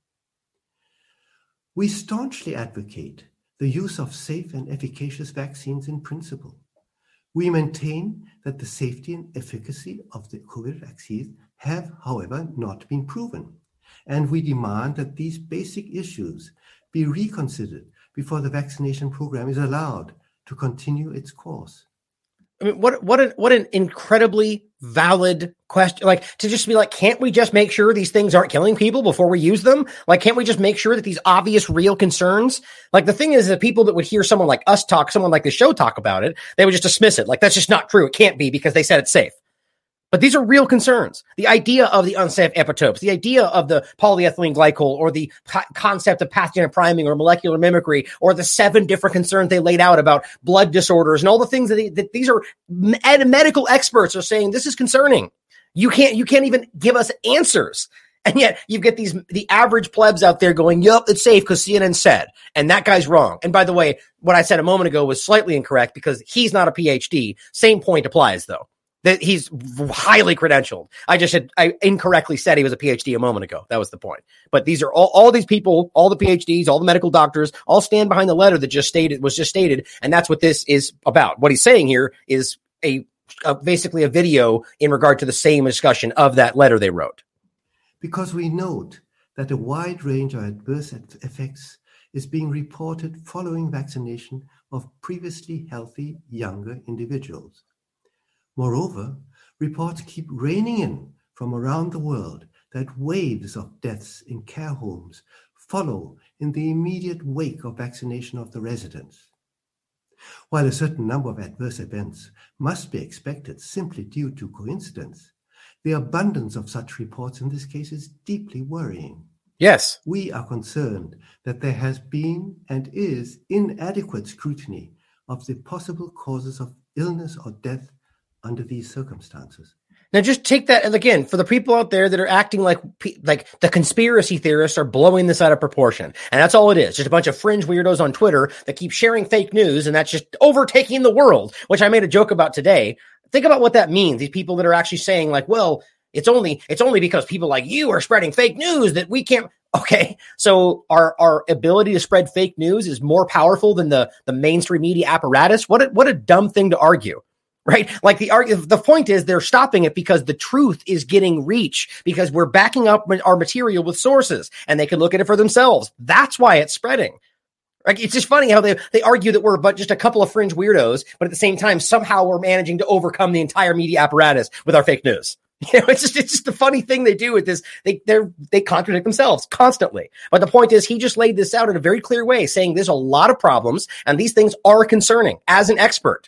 We staunchly advocate the use of safe and efficacious vaccines in principle. We maintain that the safety and efficacy of the COVID vaccines have, however, not been proven. And we demand that these basic issues be reconsidered before the vaccination program is allowed to continue its course. I mean, what what an what an incredibly valid question. Like, to just be like, can't we just make sure these things aren't killing people before we use them? Like, can't we just make sure that these obvious, real concerns? Like, the thing is that people that would hear someone like us talk, someone like the show talk about it, they would just dismiss it. Like, that's just not true. It can't be because they said it's safe. But these are real concerns. The idea of the unsafe epitopes, the idea of the polyethylene glycol, or the po- concept of pathogenic priming or molecular mimicry, or the seven different concerns they laid out about blood disorders and all the things that, they, that these are med- medical experts are saying this is concerning. You can't, you can't even give us answers. And yet you get these, the average plebs out there going, yup, it's safe because C N N said, and that guy's wrong. And by the way, what I said a moment ago was slightly incorrect because he's not a P H D. Same point applies though. That he's highly credentialed. I just had, I incorrectly said he was a P H D a moment ago. That was the point. But these are all, all these people, all the P H Ds, all the medical doctors, all stand behind the letter that just stated, was just stated. And that's what this is about. What he's saying here is a, a basically a video in regard to the same discussion of that letter they wrote. Because we note that a wide range of adverse effects is being reported following vaccination of previously healthy younger individuals. Moreover, reports keep raining in from around the world that waves of deaths in care homes follow in the immediate wake of vaccination of the residents. While a certain number of adverse events must be expected simply due to coincidence, the abundance of such reports in this case is deeply worrying. Yes. We are concerned that there has been and is inadequate scrutiny of the possible causes of illness or death under these circumstances. Now just take that, and again, for the people out there that are acting like like the conspiracy theorists are blowing this out of proportion. And that's all it is. Just a bunch of fringe weirdos on Twitter that keep sharing fake news, and that's just overtaking the world, which I made a joke about today. Think about what that means. These people that are actually saying like, well, it's only it's only because people like you are spreading fake news that we can't. Okay, so our our ability to spread fake news is more powerful than the, the mainstream media apparatus? What a, what a dumb thing to argue. Right? Like the the point is they're stopping it because the truth is getting reach, because we're backing up our material with sources and they can look at it for themselves. That's why it's spreading. Like, it's just funny how they, they argue that we're but just a couple of fringe weirdos, but at the same time, somehow we're managing to overcome the entire media apparatus with our fake news. You know, it's just, it's just the funny thing they do with this. They, they're, they contradict themselves constantly. But the point is, he just laid this out in a very clear way, saying there's a lot of problems and these things are concerning as an expert.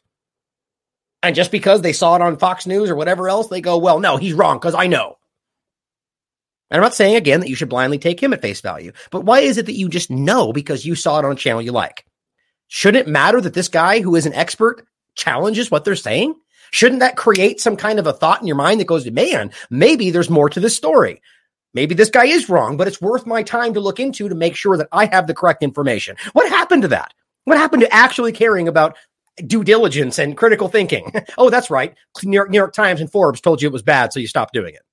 And just because they saw it on Fox News or whatever else, they go, well, no, he's wrong because I know. And I'm not saying, again, that you should blindly take him at face value. But why is it that you just know because you saw it on a channel you like? Shouldn't it matter that this guy who is an expert challenges what they're saying? Shouldn't that create some kind of a thought in your mind that goes, man, maybe there's more to this story. Maybe this guy is wrong, but it's worth my time to look into to make sure that I have the correct information. What happened to that? What happened to actually caring about due diligence and critical thinking? Oh, that's right. New York, New York Times and Forbes told you it was bad, so you stopped doing it.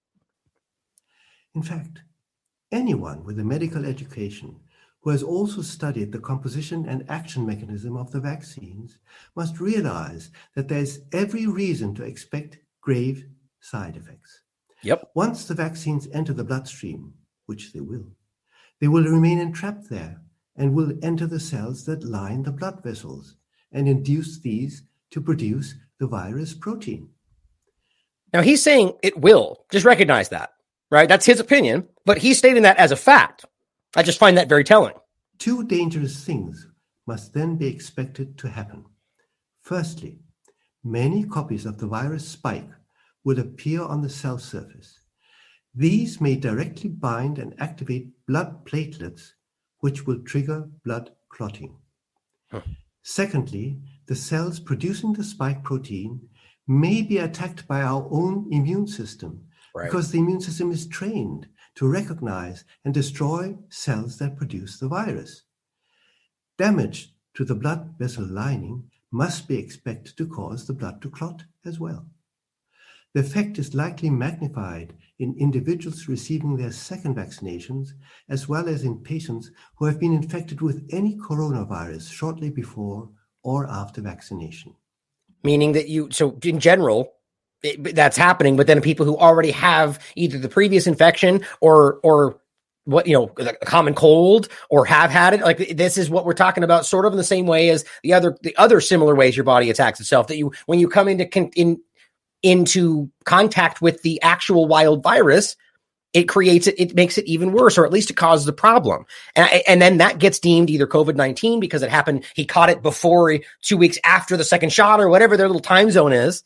In fact, anyone with a medical education who has also studied the composition and action mechanism of the vaccines must realize that there is every reason to expect grave side effects. Yep. Once the vaccines enter the bloodstream, which they will, they will remain entrapped there and will enter the cells that line the blood vessels and induce these to produce the virus protein. Now, he's saying it will. Just recognize that, right? That's his opinion, but he's stating that as a fact. I just find that very telling. Two dangerous things must then be expected to happen. Firstly, many copies of the virus spike will appear on the cell surface. These may directly bind and activate blood platelets, which will trigger blood clotting. Huh. Secondly, the cells producing the spike protein may be attacked by our own immune system, right, because the immune system is trained to recognize and destroy cells that produce the virus. Damage to the blood vessel lining must be expected to cause the blood to clot as well. The effect is likely magnified in individuals receiving their second vaccinations, as well as in patients who have been infected with any coronavirus shortly before or after vaccination. Meaning that you, so in general, it, that's happening, but then people who already have either the previous infection or, or what, you know, a common cold or have had it, like this is what we're talking about, sort of in the same way as the other, the other similar ways your body attacks itself, that you, when you come into, con, in, into contact with the actual wild virus, it creates it, it makes it even worse, or at least it causes a problem. And, and then that gets deemed either COVID nineteen because it happened, he caught it before, two weeks after the second shot, or whatever their little time zone is.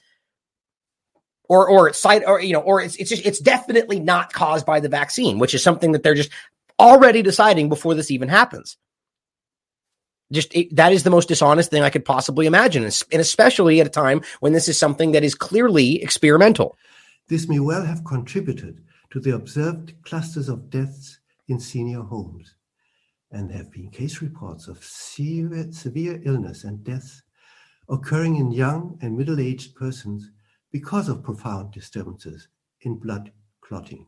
Or, or it's side, or, you know, or it's, it's just, it's definitely not caused by the vaccine, which is something that they're just already deciding before this even happens. Just it, that is the most dishonest thing I could possibly imagine, and especially at a time when this is something that is clearly experimental. This may well have contributed to the observed clusters of deaths in senior homes, and there have been case reports of severe, severe illness and deaths occurring in young and middle-aged persons because of profound disturbances in blood clotting.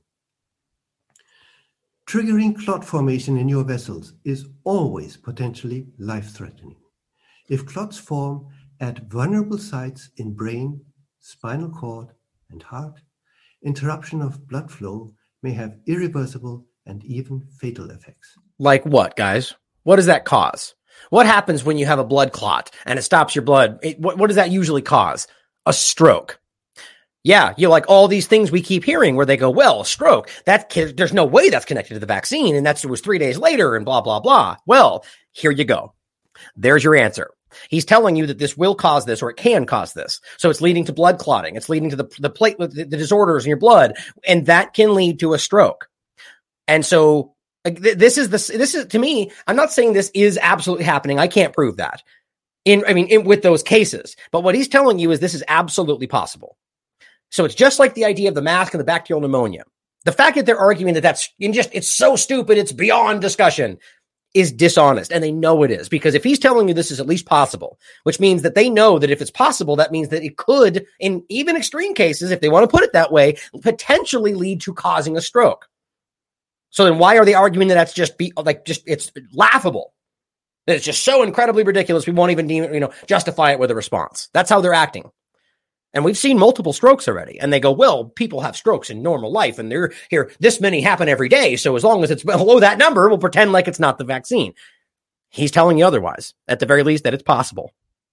Triggering clot formation in your vessels is always potentially life-threatening. If clots form at vulnerable sites in brain, spinal cord, and heart, interruption of blood flow may have irreversible and even fatal effects. Like what, guys? What does that cause? What happens when you have a blood clot and it stops your blood? It, what, what does that usually cause? A stroke. Yeah, you like all these things we keep hearing where they go, well, stroke, that there's no way that's connected to the vaccine, and that's it was three days later and blah, blah, blah. Well, here you go. There's your answer. He's telling you that this will cause this, or it can cause this. So it's leading to blood clotting. It's leading to the, the platelet, the, the disorders in your blood, and that can lead to a stroke. And so this is the, this is, to me, I'm not saying this is absolutely happening. I can't prove that in, I mean, in, with those cases, but what he's telling you is this is absolutely possible. So it's just like the idea of the mask and the bacterial pneumonia. The fact that they're arguing that that's in just, it's so stupid, it's beyond discussion, is dishonest. And they know it is, because if he's telling you this is at least possible, which means that they know that if it's possible, that means that it could, in even extreme cases, if they want to put it that way, potentially lead to causing a stroke. So then why are they arguing that that's just be like, just, it's laughable? That it's just so incredibly ridiculous. We won't even deem, you know, justify it with a response. That's how they're acting. And we've seen multiple strokes already. And they go, well, people have strokes in normal life, and they're here, this many happen every day. So as long as it's below that number, we'll pretend like it's not the vaccine. He's telling you otherwise, at the very least, that it's possible.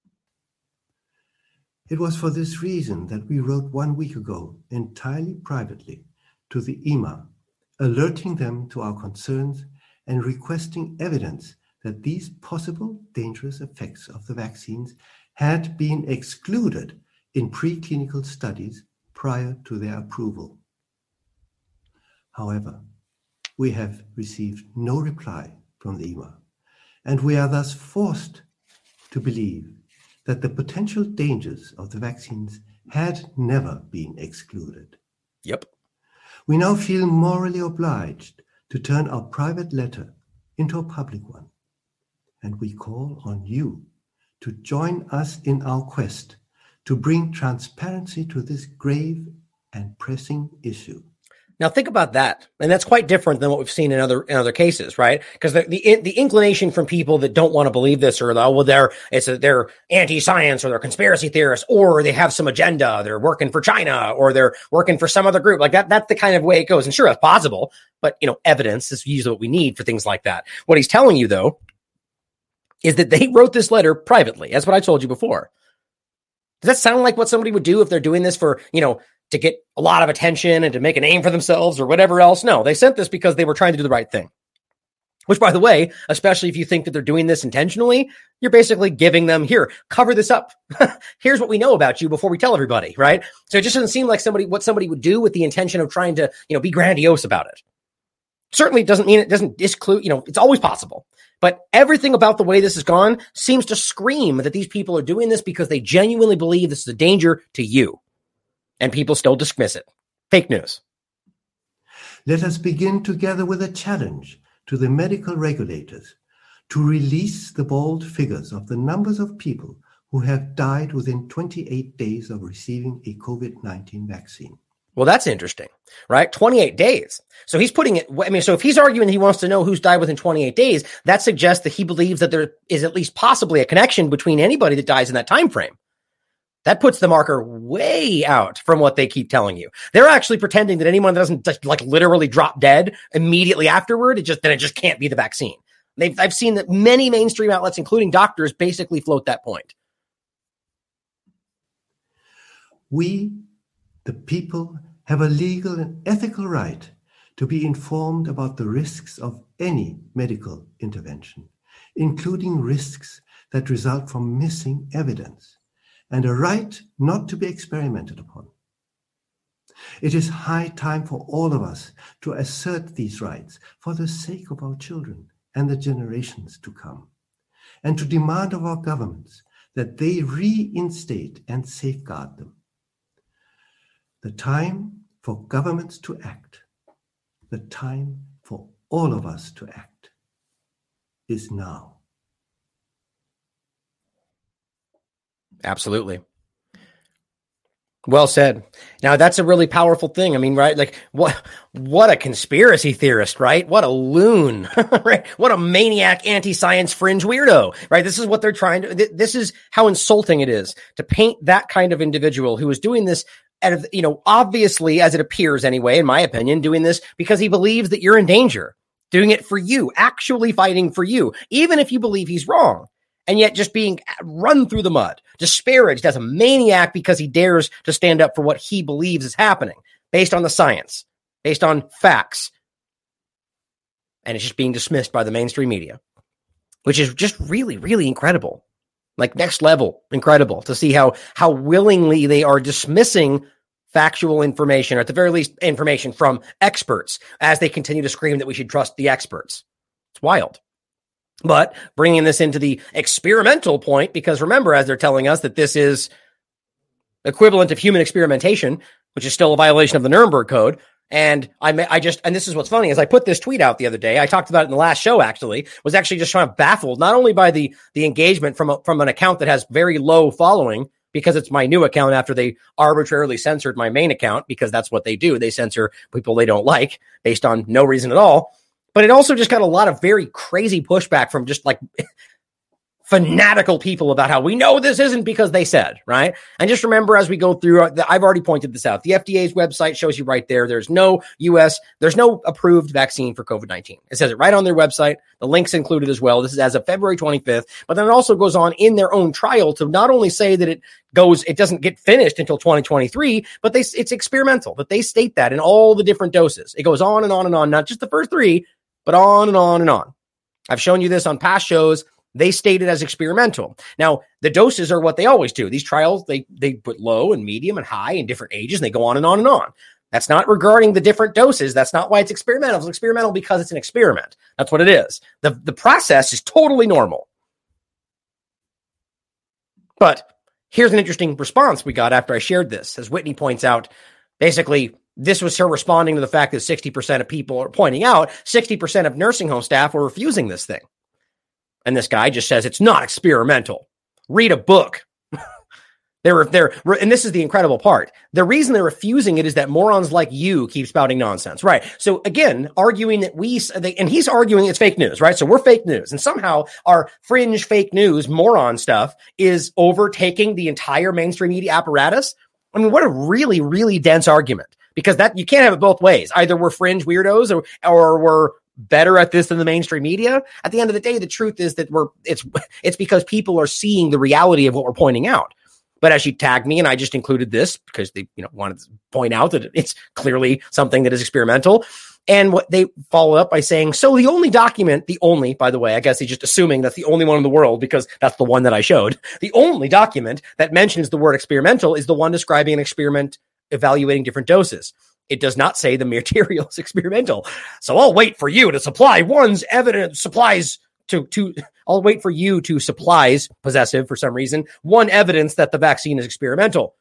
It was for this reason that we wrote one week ago, entirely privately, to the E M A, alerting them to our concerns and requesting evidence that these possible dangerous effects of the vaccines had been excluded in preclinical studies prior to their approval. However, we have received no reply from the E M A, and we are thus forced to believe that the potential dangers of the vaccines had never been excluded. Yep. We now feel morally obliged to turn our private letter into a public one, and we call on you to join us in our quest to bring transparency to this grave and pressing issue. Now think about that. And that's quite different than what we've seen in other in other cases, right? Because the, the the inclination from people that don't want to believe this, or oh, well, they're it's a, they're anti-science, or they're conspiracy theorists, or they have some agenda, they're working for China, or they're working for some other group. Like that, that's the kind of way it goes. And sure, that's possible, but you know, evidence is usually what we need for things like that. What he's telling you, though, is that they wrote this letter privately. That's what I told you before. Does that sound like what somebody would do if they're doing this for, you know, to get a lot of attention and to make a name for themselves or whatever else. No, they sent this because they were trying to do the right thing. Which, by the way, especially if you think that they're doing this intentionally, you're basically giving them, here, cover this up. Here's what we know about you before we tell everybody, right? So it just doesn't seem like somebody what somebody would do with the intention of trying to, you know, be grandiose about it. Certainly doesn't mean it doesn't disclude, you know, it's always possible. But everything about the way this has gone seems to scream that these people are doing this because they genuinely believe this is a danger to you. And people still dismiss it. Fake news. Let us begin together with a challenge to the medical regulators to release the bold figures of the numbers of people who have died within twenty-eight days of receiving a COVID nineteen vaccine. Well, that's interesting, right? twenty-eight days. So he's putting it, I mean, so if he's arguing he wants to know who's died within twenty-eight days, that suggests that he believes that there is at least possibly a connection between anybody that dies in that time frame. That puts the marker way out from what they keep telling you. They're actually pretending that anyone that doesn't just like literally drop dead immediately afterward, it just then it just can't be the vaccine. They've, I've seen that many mainstream outlets, including doctors, basically float that point. We, the people, have a legal and ethical right to be informed about the risks of any medical intervention, including risks that result from missing evidence, and a right not to be experimented upon. It is high time for all of us to assert these rights for the sake of our children and the generations to come, and to demand of our governments that they reinstate and safeguard them. The time for governments to act, the time for all of us to act, is now. Absolutely. Well said. Now that's a really powerful thing. I mean, right? Like what, what a conspiracy theorist, right? What a loon, right? What a maniac anti-science fringe weirdo, right? This is what they're trying to, th- this is how insulting it is to paint that kind of individual who is doing this out of, you know, obviously, as it appears anyway, in my opinion, doing this because he believes that you're in danger, doing it for you, actually fighting for you, even if you believe he's wrong. And yet just being run through the mud, disparaged as a maniac because he dares to stand up for what he believes is happening based on the science, based on facts. And it's just being dismissed by the mainstream media, which is just really, really incredible. Like next level incredible to see how, how willingly they are dismissing factual information, or at the very least information from experts, as they continue to scream that we should trust the experts. It's wild. But bringing this into the experimental point, because remember, as they're telling us that this is equivalent of human experimentation, which is still a violation of the Nuremberg Code. And I, I just, and this is what's funny, is I put this tweet out the other day. I talked about it in the last show, actually, was actually just kind of baffled, not only by the, the engagement from a, from an account that has very low following, because it's my new account after they arbitrarily censored my main account, because that's what they do. They censor people they don't like based on no reason at all. But it also just got a lot of very crazy pushback from just like fanatical people about how we know this isn't because they said, right? And just remember, as we go through, I've already pointed this out. The F D A's website shows you right there. There's no U S, there's no approved vaccine for COVID nineteen. It says it right on their website. The link's included as well. This is as of February twenty-fifth. But then it also goes on in their own trial to not only say that it goes, it doesn't get finished until twenty twenty-three, but they, it's experimental, that they state that in all the different doses. It goes on and on and on, not just the first three, but on and on and on. I've shown you this on past shows. They state it as experimental. Now, the doses are what they always do. These trials, they they put low and medium and high in different ages, and they go on and on and on. That's not regarding the different doses. That's not why it's experimental. It's experimental because it's an experiment. That's what it is. The, the process is totally normal. But here's an interesting response we got after I shared this. As Whitney points out, basically, this was her responding to the fact that sixty percent of people are pointing out sixty percent of nursing home staff were refusing this thing. And this guy just says it's not experimental. Read a book. they're, they're, and this is the incredible part. The reason they're refusing it is that morons like you keep spouting nonsense, right? So again, arguing that we, they, and he's arguing it's fake news, right? So we're fake news. And somehow our fringe fake news moron stuff is overtaking the entire mainstream media apparatus. I mean, what a really, really dense argument. Because that you can't have it both ways. Either we're fringe weirdos or, or we're better at this than the mainstream media. At the end of the day, the truth is that we're it's it's because people are seeing the reality of what we're pointing out. But as she tagged me, and I just included this because they, you know, wanted to point out that it's clearly something that is experimental. And what they follow up by saying, so the only document, the only, by the way, I guess he's just assuming that's the only one in the world because that's the one that I showed. The only document that mentions the word experimental is the one describing an experiment evaluating different doses. It does not say the material is experimental. So I'll wait for you to supply one's evidence supplies to, to, I'll wait for you to supplies, possessive for some reason, one evidence that the vaccine is experimental.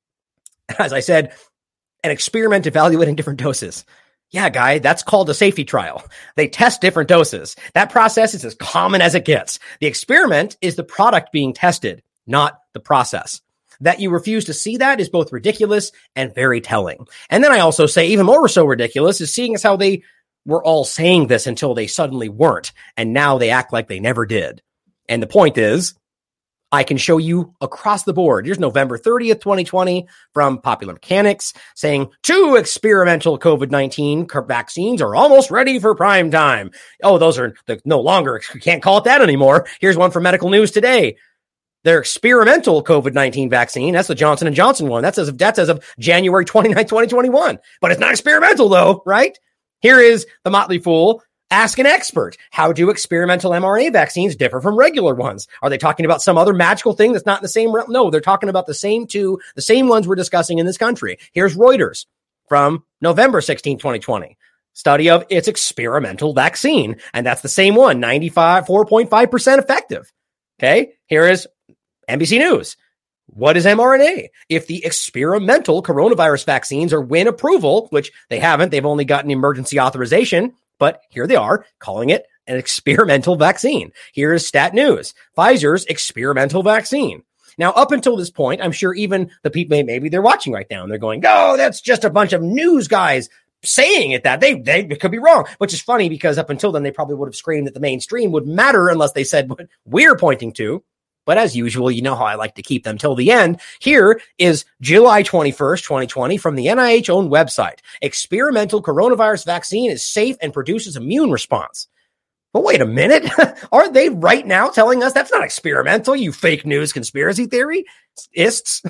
As I said, an experiment evaluating different doses. Yeah, guy, that's called a safety trial. They test different doses. That process is as common as it gets. The experiment is the product being tested, not the process. That you refuse to see that is both ridiculous and very telling. And then I also say even more so ridiculous is seeing as how they were all saying this until they suddenly weren't. And now they act like they never did. And the point is, I can show you across the board. Here's November thirtieth, twenty twenty from Popular Mechanics saying two experimental COVID nineteen vaccines are almost ready for prime time. Oh, those are the, no longer, we can't call it that anymore. Here's one from Medical News Today. Their experimental COVID nineteen vaccine, that's the Johnson and Johnson one. That's as of, that's as of January twenty-ninth, twenty twenty-one. But it's not experimental though, right? Here is the Motley Fool. Ask an expert. How do experimental mRNA vaccines differ from regular ones? Are they talking about some other magical thing that's not in the same realm? No, they're talking about the same two, the same ones we're discussing in this country. Here's Reuters from November sixteenth, twenty twenty. Study of its experimental vaccine. And that's the same one, ninety-five, four point five percent effective. Okay. Here is N B C News. What is mRNA? If the experimental coronavirus vaccines are win approval, which they haven't, they've only gotten emergency authorization. But here they are calling it an experimental vaccine. Here's Stat News, Pfizer's experimental vaccine. Now, up until this point, I'm sure even the people, maybe they're watching right now and they're going, oh, that's just a bunch of news guys saying it that they, they could be wrong, which is funny because up until then, they probably would have screamed that the mainstream would matter unless they said what we're pointing to. But as usual, you know how I like to keep them till the end. Here is July twenty-first, twenty twenty from the N I H-owned website. Experimental coronavirus vaccine is safe and produces immune response. But wait a minute. Aren't they right now telling us that's not experimental, you fake news conspiracy theory ists?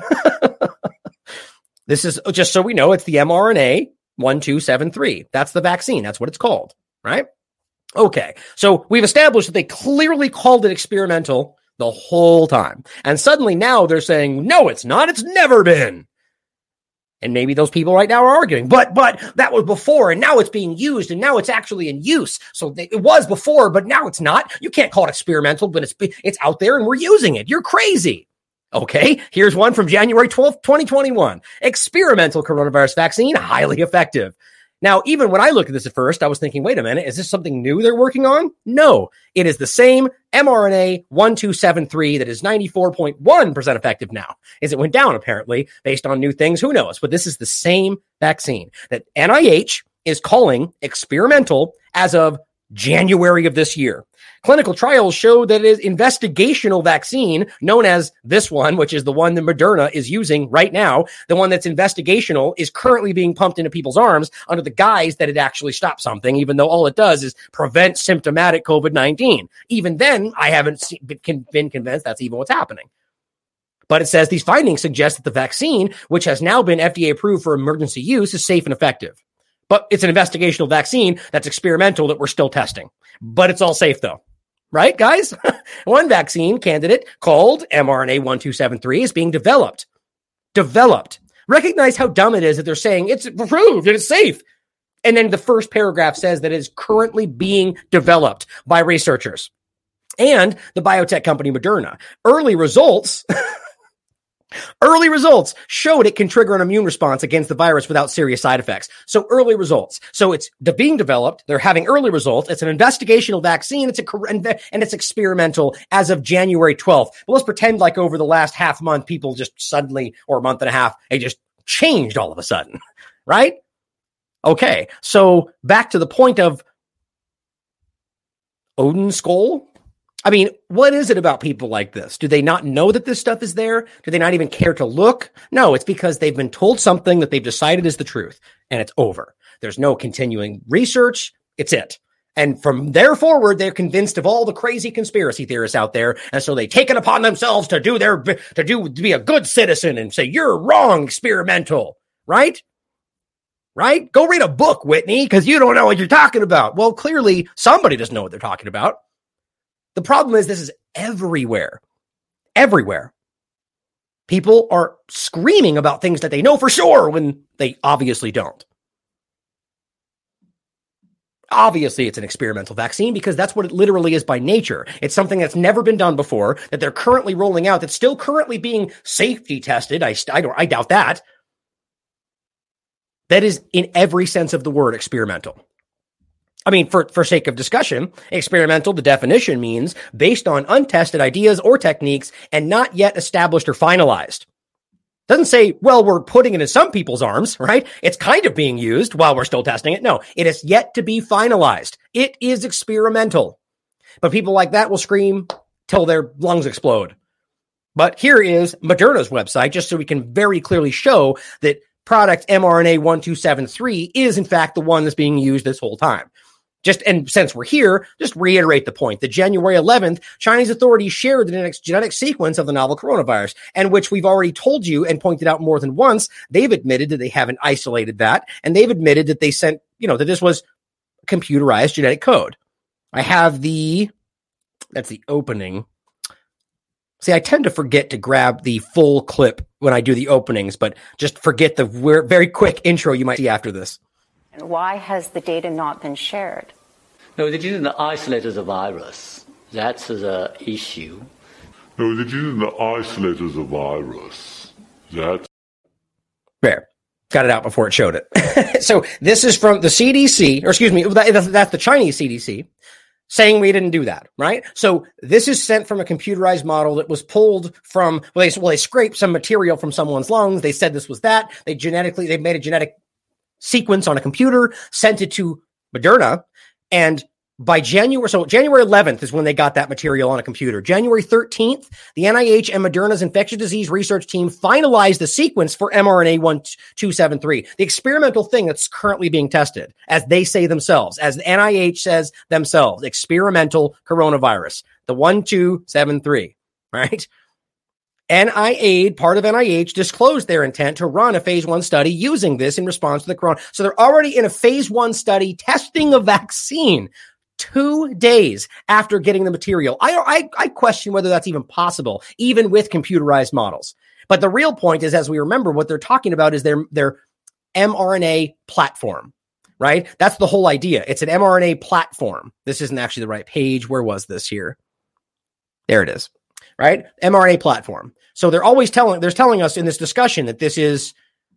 This is, just so we know, it's the mRNA one two seven three. That's the vaccine. That's what it's called, right? Okay. So we've established that they clearly called it experimental the whole time. And suddenly now they're saying, no, it's not. It's never been. And maybe those people right now are arguing, but, but that was before and now it's being used and now it's actually in use. So they, it was before, but now it's not. You can't call it experimental, but it's, it's out there and we're using it. You're crazy. Okay. Here's one from January twelfth, twenty twenty-one. Experimental coronavirus vaccine, highly effective. Now, even when I looked at this at first, I was thinking, wait a minute, is this something new they're working on? No, it is the same mRNA one two seven three that is ninety-four point one percent effective now. As it went down, apparently, based on new things, who knows? But this is the same vaccine that N I H is calling experimental as of January of this year. Clinical trials show that it is investigational vaccine known as this one, which is the one that Moderna is using right now. The one that's investigational is currently being pumped into people's arms under the guise that it actually stops something, even though all it does is prevent symptomatic COVID nineteen. Even then, I haven't been convinced that's even what's happening. But it says these findings suggest that the vaccine, which has now been F D A approved for emergency use, is safe and effective. But it's an investigational vaccine that's experimental that we're still testing. But it's all safe, though. Right, guys? One vaccine candidate called mRNA one two seven three is being developed. Developed. Recognize how dumb it is that they're saying it's approved and it's safe. And then the first paragraph says that it is currently being developed by researchers and the biotech company Moderna. Early results... Early results showed it can trigger an immune response against the virus without serious side effects. So early results. So it's being developed. They're having early results. It's an investigational vaccine. It's a, and it's experimental as of January twelfth. But let's pretend like over the last half month, people just suddenly, or a month and a half, they just changed all of a sudden, right? Okay. So back to the point of Odin Skull. I mean, what is it about people like this? Do they not know that this stuff is there? Do they not even care to look? No, it's because they've been told something that they've decided is the truth, and it's over. There's no continuing research. It's it. And from there forward, they're convinced of all the crazy conspiracy theorists out there. And so they take it upon themselves to do their, to do, to be a good citizen and say, you're wrong, experimental, right? Right? Go read a book, Whitney, because you don't know what you're talking about. Well, clearly somebody doesn't know what they're talking about. The problem is this is everywhere, everywhere. People are screaming about things that they know for sure when they obviously don't. Obviously, it's an experimental vaccine because that's what it literally is by nature. It's something that's never been done before, that they're currently rolling out, that's still currently being safety tested. I, I, don't, I doubt that. That is, in every sense of the word, experimental. I mean, for, for sake of discussion, experimental, the definition means based on untested ideas or techniques and not yet established or finalized. Doesn't say, well, we're putting it in some people's arms, right? It's kind of being used while we're still testing it. No, it is yet to be finalized. It is experimental. But people like that will scream till their lungs explode. But here is Moderna's website, just so we can very clearly show that product M R N A one two seven three is, in fact, the one that's being used this whole time. Just, and since we're here, just reiterate the point that January eleventh, Chinese authorities shared the genetic, genetic sequence of the novel coronavirus, and which we've already told you and pointed out more than once. They've admitted that they haven't isolated that, and they've admitted that they sent, you know, that this was computerized genetic code. I have the, that's the opening. See, I tend to forget to grab the full clip when I do the openings, but just forget the very quick intro you might see after this. And why has the data not been shared? No, they didn't isolate the virus. That's the issue. No, they didn't isolate the virus. That's there. Got it out before it showed it. So this is from the C D C, or excuse me, that, that's the Chinese C D C, saying we didn't do that, right? So this is sent from a computerized model that was pulled from, well, they, well, they scraped some material from someone's lungs. They said this was that. They genetically, they made a genetic sequence on a computer, sent it to Moderna, and by January, so January eleventh is when they got that material on a computer. January thirteenth, the N I H and Moderna's infectious disease research team finalized the sequence for M R N A one two seven three, the experimental thing that's currently being tested, as they say themselves, as the N I H says themselves, experimental coronavirus, the one two seven three, right? N I H, part of N I H, disclosed their intent to run a phase one study using this in response to the corona. So they're already in a phase one study testing a vaccine two days after getting the material. I, I, I question whether that's even possible, even with computerized models. But the real point is, as we remember, what they're talking about is their, their M R N A platform, right? That's the whole idea. It's an M R N A platform. This isn't actually the right page. Where was this here? There it is. Right? M R N A platform. So they're always telling, they're telling us in this discussion that this is,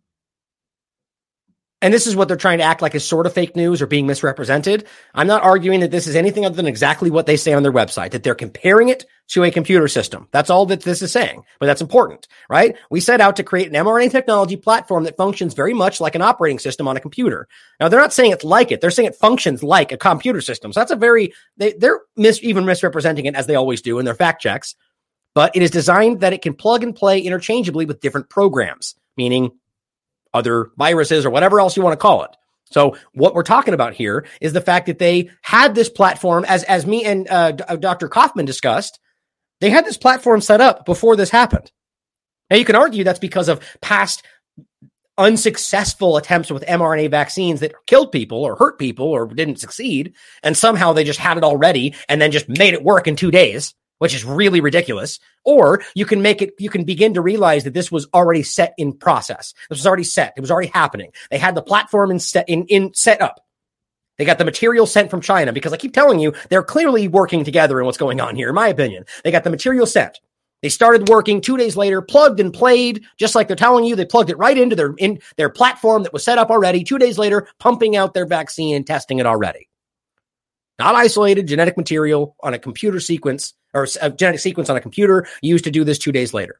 and this is what they're trying to act like is sort of fake news or being misrepresented. I'm not arguing that this is anything other than exactly what they say on their website, that they're comparing it to a computer system. That's all that this is saying, but that's important, right? We set out to create an M R N A technology platform that functions very much like an operating system on a computer. Now, they're not saying it's like it. They're saying it functions like a computer system. So that's a very, they, they're mis, even misrepresenting it, as they always do in their fact checks. But it is designed that it can plug and play interchangeably with different programs, meaning other viruses or whatever else you want to call it. So what we're talking about here is the fact that they had this platform, as as me and uh, Doctor Kaufman discussed, they had this platform set up before this happened. Now, you can argue that's because of past unsuccessful attempts with M R N A vaccines that killed people or hurt people or didn't succeed, and somehow they just had it already and then just made it work in two days. Which is really ridiculous. Or you can make it, you can begin to realize that this was already set in process. This was already set. It was already happening. They had the platform in set, in, in set up. They got the material sent from China, because I keep telling you, they're clearly working together in what's going on here, in my opinion. They got the material sent. They started working two days later, plugged and played, just like they're telling you. They plugged it right into their, in their platform that was set up already. Two days later, pumping out their vaccine and testing it already. Not isolated genetic material on a computer sequence, or a genetic sequence on a computer used to do this two days later.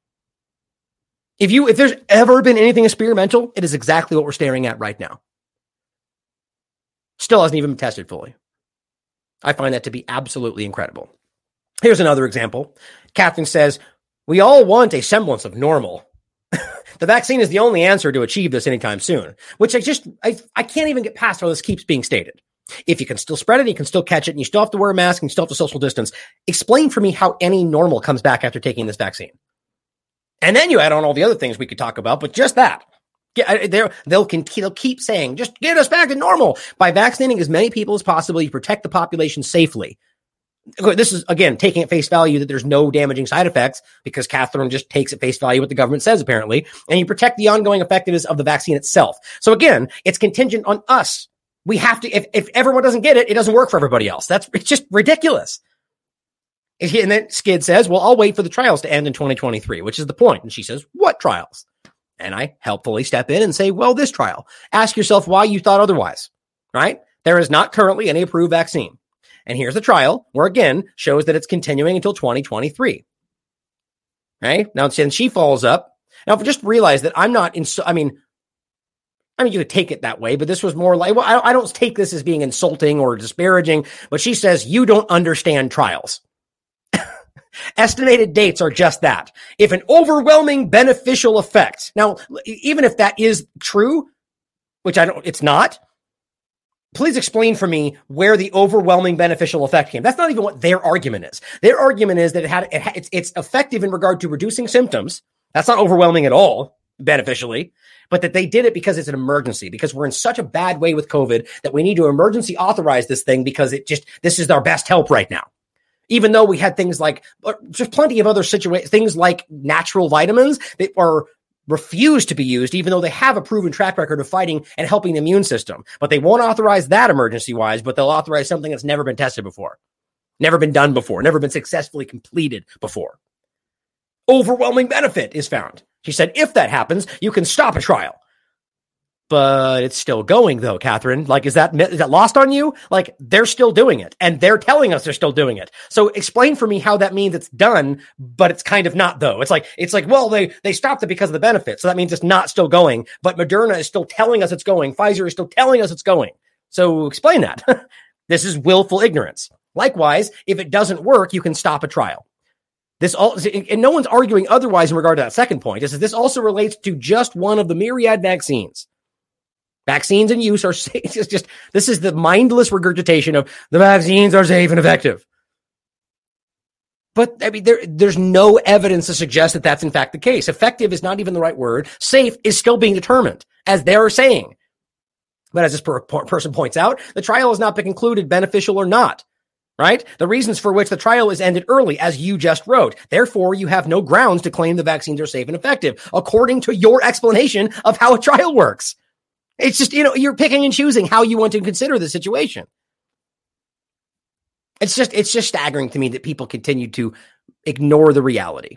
If you, if there's ever been anything experimental, it is exactly what we're staring at right now. Still hasn't even been tested fully. I find that to be absolutely incredible. Here's another example. Catherine says, we all want a semblance of normal. The vaccine is the only answer to achieve this anytime soon, which I just, I, I can't even get past how this keeps being stated. If you can still spread it, you can still catch it, and you still have to wear a mask, and you still have to social distance, explain for me how any normal comes back after taking this vaccine. And then you add on all the other things we could talk about, but just that. Yeah, they'll, they'll keep saying, just get us back to normal. By vaccinating as many people as possible, you protect the population safely. This is, again, taking at face value that there's no damaging side effects, because Catherine just takes at face value what the government says, apparently, and you protect the ongoing effectiveness of the vaccine itself. So again, it's contingent on us. We have to, if, if everyone doesn't get it, it doesn't work for everybody else. That's, it's just ridiculous. And then Skid says, well, I'll wait for the trials to end in twenty twenty-three, which is the point. And she says, what trials? And I helpfully step in and say, well, this trial. Ask yourself why you thought otherwise, right? There is not currently any approved vaccine. And here's the trial where, again, shows that it's continuing until twenty twenty-three. Right? Now, and she follows up. Now, just realize that I'm not in, I mean, I mean, you could take it that way, but this was more like, well, I, I don't take this as being insulting or disparaging, but she says, you don't understand trials. Estimated dates are just that. If an overwhelming beneficial effect. Now, even if that is true, which I don't, it's not, please explain for me where the overwhelming beneficial effect came. That's not even what their argument is. Their argument is that it had, it, it's, it's effective in regard to reducing symptoms. That's not overwhelming at all, beneficially. But that they did it because it's an emergency, because we're in such a bad way with COVID that we need to emergency authorize this thing because it just, this is our best help right now. Even though we had things like, just plenty of other situations, things like natural vitamins that are refused to be used, even though they have a proven track record of fighting and helping the immune system. But they won't authorize that emergency-wise, but they'll authorize something that's never been tested before, never been done before, never been successfully completed before. Overwhelming benefit is found. She said, if that happens, you can stop a trial. But it's still going, though, Catherine. Like, is that is that lost on you? Like, they're still doing it, and they're telling us they're still doing it. So explain for me how that means it's done, but it's kind of not, though. It's like, it's like, well, they, they stopped it because of the benefit, so that means it's not still going, but Moderna is still telling us it's going. Pfizer is still telling us it's going. So explain that. This is willful ignorance. Likewise, if it doesn't work, you can stop a trial. This all, and no one's arguing otherwise in regard to that second point. This is, this also relates to just one of the myriad vaccines. Vaccines in use are safe. It's just, this is the mindless regurgitation of the vaccines are safe and effective. But I mean, there, there's no evidence to suggest that that's in fact the case. Effective is not even the right word. Safe is still being determined, as they're saying. But as this per- person points out, the trial has not been concluded, beneficial or not. Right? The reasons for which the trial is ended early, as you just wrote. Therefore, you have no grounds to claim the vaccines are safe and effective, according to your explanation of how a trial works. It's just, you know, you're picking and choosing how you want to consider the situation. It's just, it's just staggering to me that people continue to ignore the reality.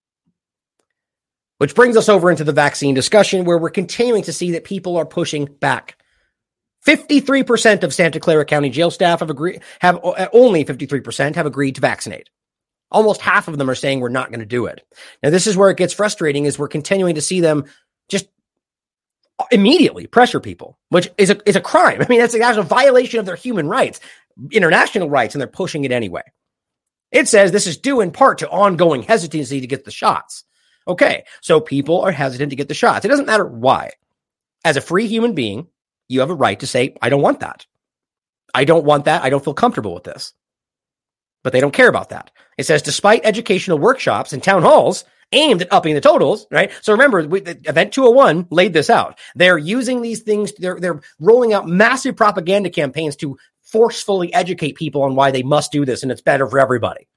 Which brings us over into the vaccine discussion, where we're continuing to see that people are pushing back. fifty-three percent of Santa Clara County jail staff have agreed, have only fifty-three percent have agreed to vaccinate. Almost half of them are saying we're not going to do it. Now, this is where it gets frustrating, is we're continuing to see them just immediately pressure people, which is a, is a crime. I mean, that's, that's a violation of their human rights, international rights, and they're pushing it anyway. It says this is due in part to ongoing hesitancy to get the shots. Okay, so people are hesitant to get the shots. It doesn't matter why. As a free human being, you have a right to say, I don't want that. I don't want that. I don't feel comfortable with this. But they don't care about that. It says, despite educational workshops and town halls aimed at upping the totals, right? So remember, we, the Event two oh one laid this out. They're using these things. They're, they're rolling out massive propaganda campaigns to forcefully educate people on why they must do this and it's better for everybody.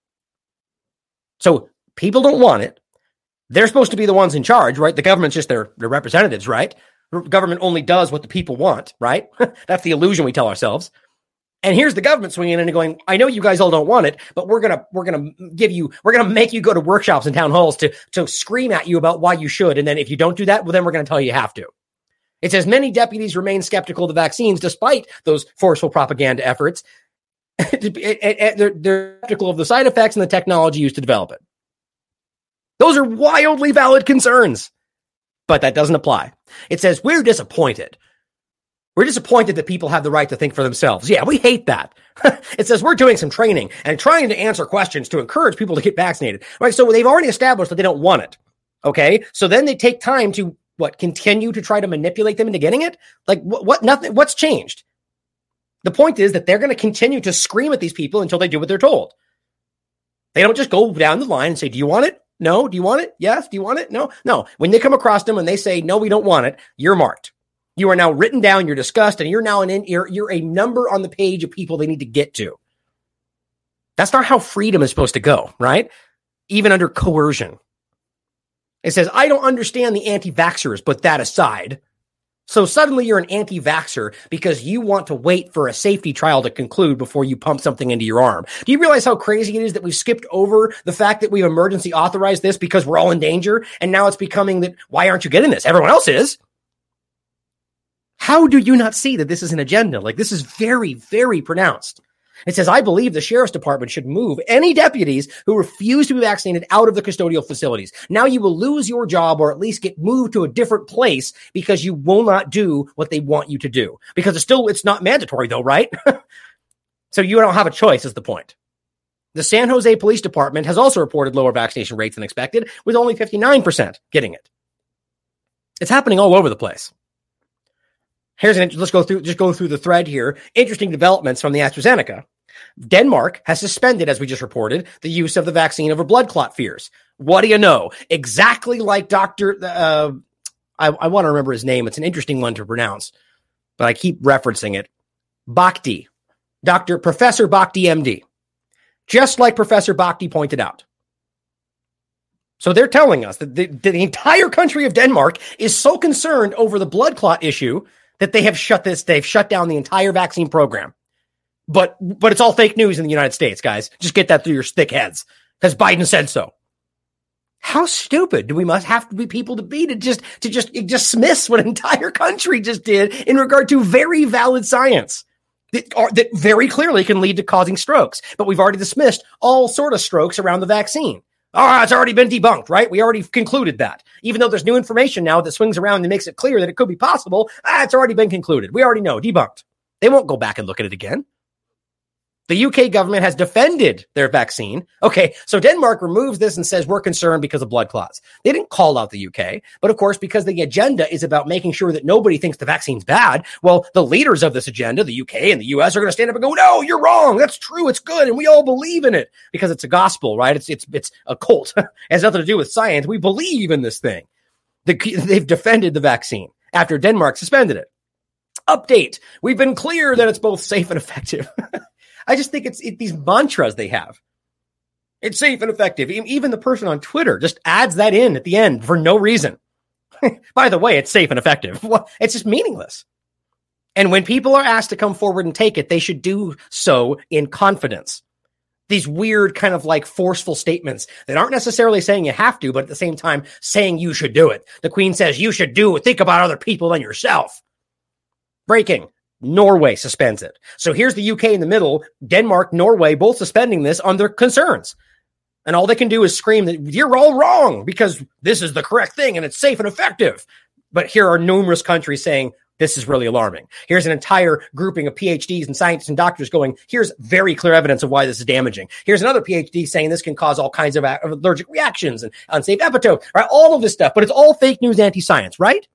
So people don't want it. They're supposed to be the ones in charge, right? The government's just their, their representatives, right? Government only does what the people want, right? That's the illusion we tell ourselves. And here's the government swinging in and going, I know you guys all don't want it, but we're going to, we're going to give you, we're going to make you go to workshops and town halls to, to scream at you about why you should. And then if you don't do that, well, then we're going to tell you you have to. It says many deputies remain skeptical of the vaccines despite those forceful propaganda efforts. they're, they're skeptical of the side effects and the technology used to develop it. Those are wildly valid concerns, but that doesn't apply. It says we're disappointed. We're disappointed that people have the right to think for themselves. Yeah, we hate that. It says we're doing some training and trying to answer questions to encourage people to get vaccinated. Right? So they've already established that they don't want it. Okay? So then they take time to, what, continue to try to manipulate them into getting it? Like, what, what nothing, what's changed? The point is that they're going to continue to scream at these people until they do what they're told. They don't just go down the line and say, do you want it? No. Do you want it? Yes. Do you want it? No. No. When they come across them and they say, no, we don't want it, you're marked. You are now written down, you're discussed, and you're now an in, you're, you're a number on the page of people they need to get to. That's not how freedom is supposed to go, right? Even under coercion. It says, I don't understand the anti-vaxxers, but that aside. So suddenly you're an anti-vaxxer because you want to wait for a safety trial to conclude before you pump something into your arm. Do you realize how crazy it is that we've skipped over the fact that we've emergency authorized this because we're all in danger? And now it's becoming that, why aren't you getting this? Everyone else is. How do you not see that this is an agenda? Like, this is very, very pronounced. It says, I believe the sheriff's department should move any deputies who refuse to be vaccinated out of the custodial facilities. Now you will lose your job or at least get moved to a different place because you will not do what they want you to do. Because it's still, it's not mandatory though, right? So you don't have a choice is the point. The San Jose Police Department has also reported lower vaccination rates than expected, with only fifty-nine percent getting it. It's happening all over the place. Here's an, let's go through, just go through the thread here. Interesting developments from the AstraZeneca. Denmark has suspended, as we just reported, the use of the vaccine over blood clot fears. What do you know? Exactly like Doctor Uh, I, I want to remember his name. It's an interesting one to pronounce, but I keep referencing it. Bhakdi, Doctor Professor Bhakdi, M D. Just like Professor Bhakdi pointed out. So they're telling us that the, the entire country of Denmark is so concerned over the blood clot issue that they have shut this, they've shut down the entire vaccine program. But but it's all fake news in the United States, guys. Just get that through your thick heads, because Biden said so. How stupid do we must have to be people to be to just to just dismiss what an entire country just did in regard to very valid science that, are, that very clearly can lead to causing strokes. But we've already dismissed all sort of strokes around the vaccine. Oh, it's already been debunked, right? We already concluded that. Even though there's new information now that swings around and makes it clear that it could be possible, ah, it's already been concluded. We already know, debunked. They won't go back and look at it again. The U K government has defended their vaccine. Okay, so Denmark removes this and says we're concerned because of blood clots. They didn't call out the U K, but of course, because the agenda is about making sure that nobody thinks the vaccine's bad, well, the leaders of this agenda, the U K and the U S, are going to stand up and go, no, you're wrong. That's true. It's good. And we all believe in it because it's a gospel, right? It's it's it's a cult. It has nothing to do with science. We believe in this thing. The, they've defended the vaccine after Denmark suspended it. Update. We've been clear that it's both safe and effective. I just think it's it, these mantras they have. It's safe and effective. Even the person on Twitter just adds that in at the end for no reason. By the way, it's safe and effective. Well, it's just meaningless. And when people are asked to come forward and take it, they should do so in confidence. These weird kind of like forceful statements that aren't necessarily saying you have to, but at the same time saying you should do it. The Queen says you should do it. Think about other people than yourself. Breaking. Norway suspends it. So here's the U K in the middle, Denmark, Norway, both suspending this on their concerns. And all they can do is scream that you're all wrong because this is the correct thing and it's safe and effective. But here are numerous countries saying this is really alarming. Here's an entire grouping of P H Ds and scientists and doctors going, here's very clear evidence of why this is damaging. Here's another P H D saying this can cause all kinds of allergic reactions and unsafe epitopes, right? All of this stuff, but it's all fake news, anti-science, right?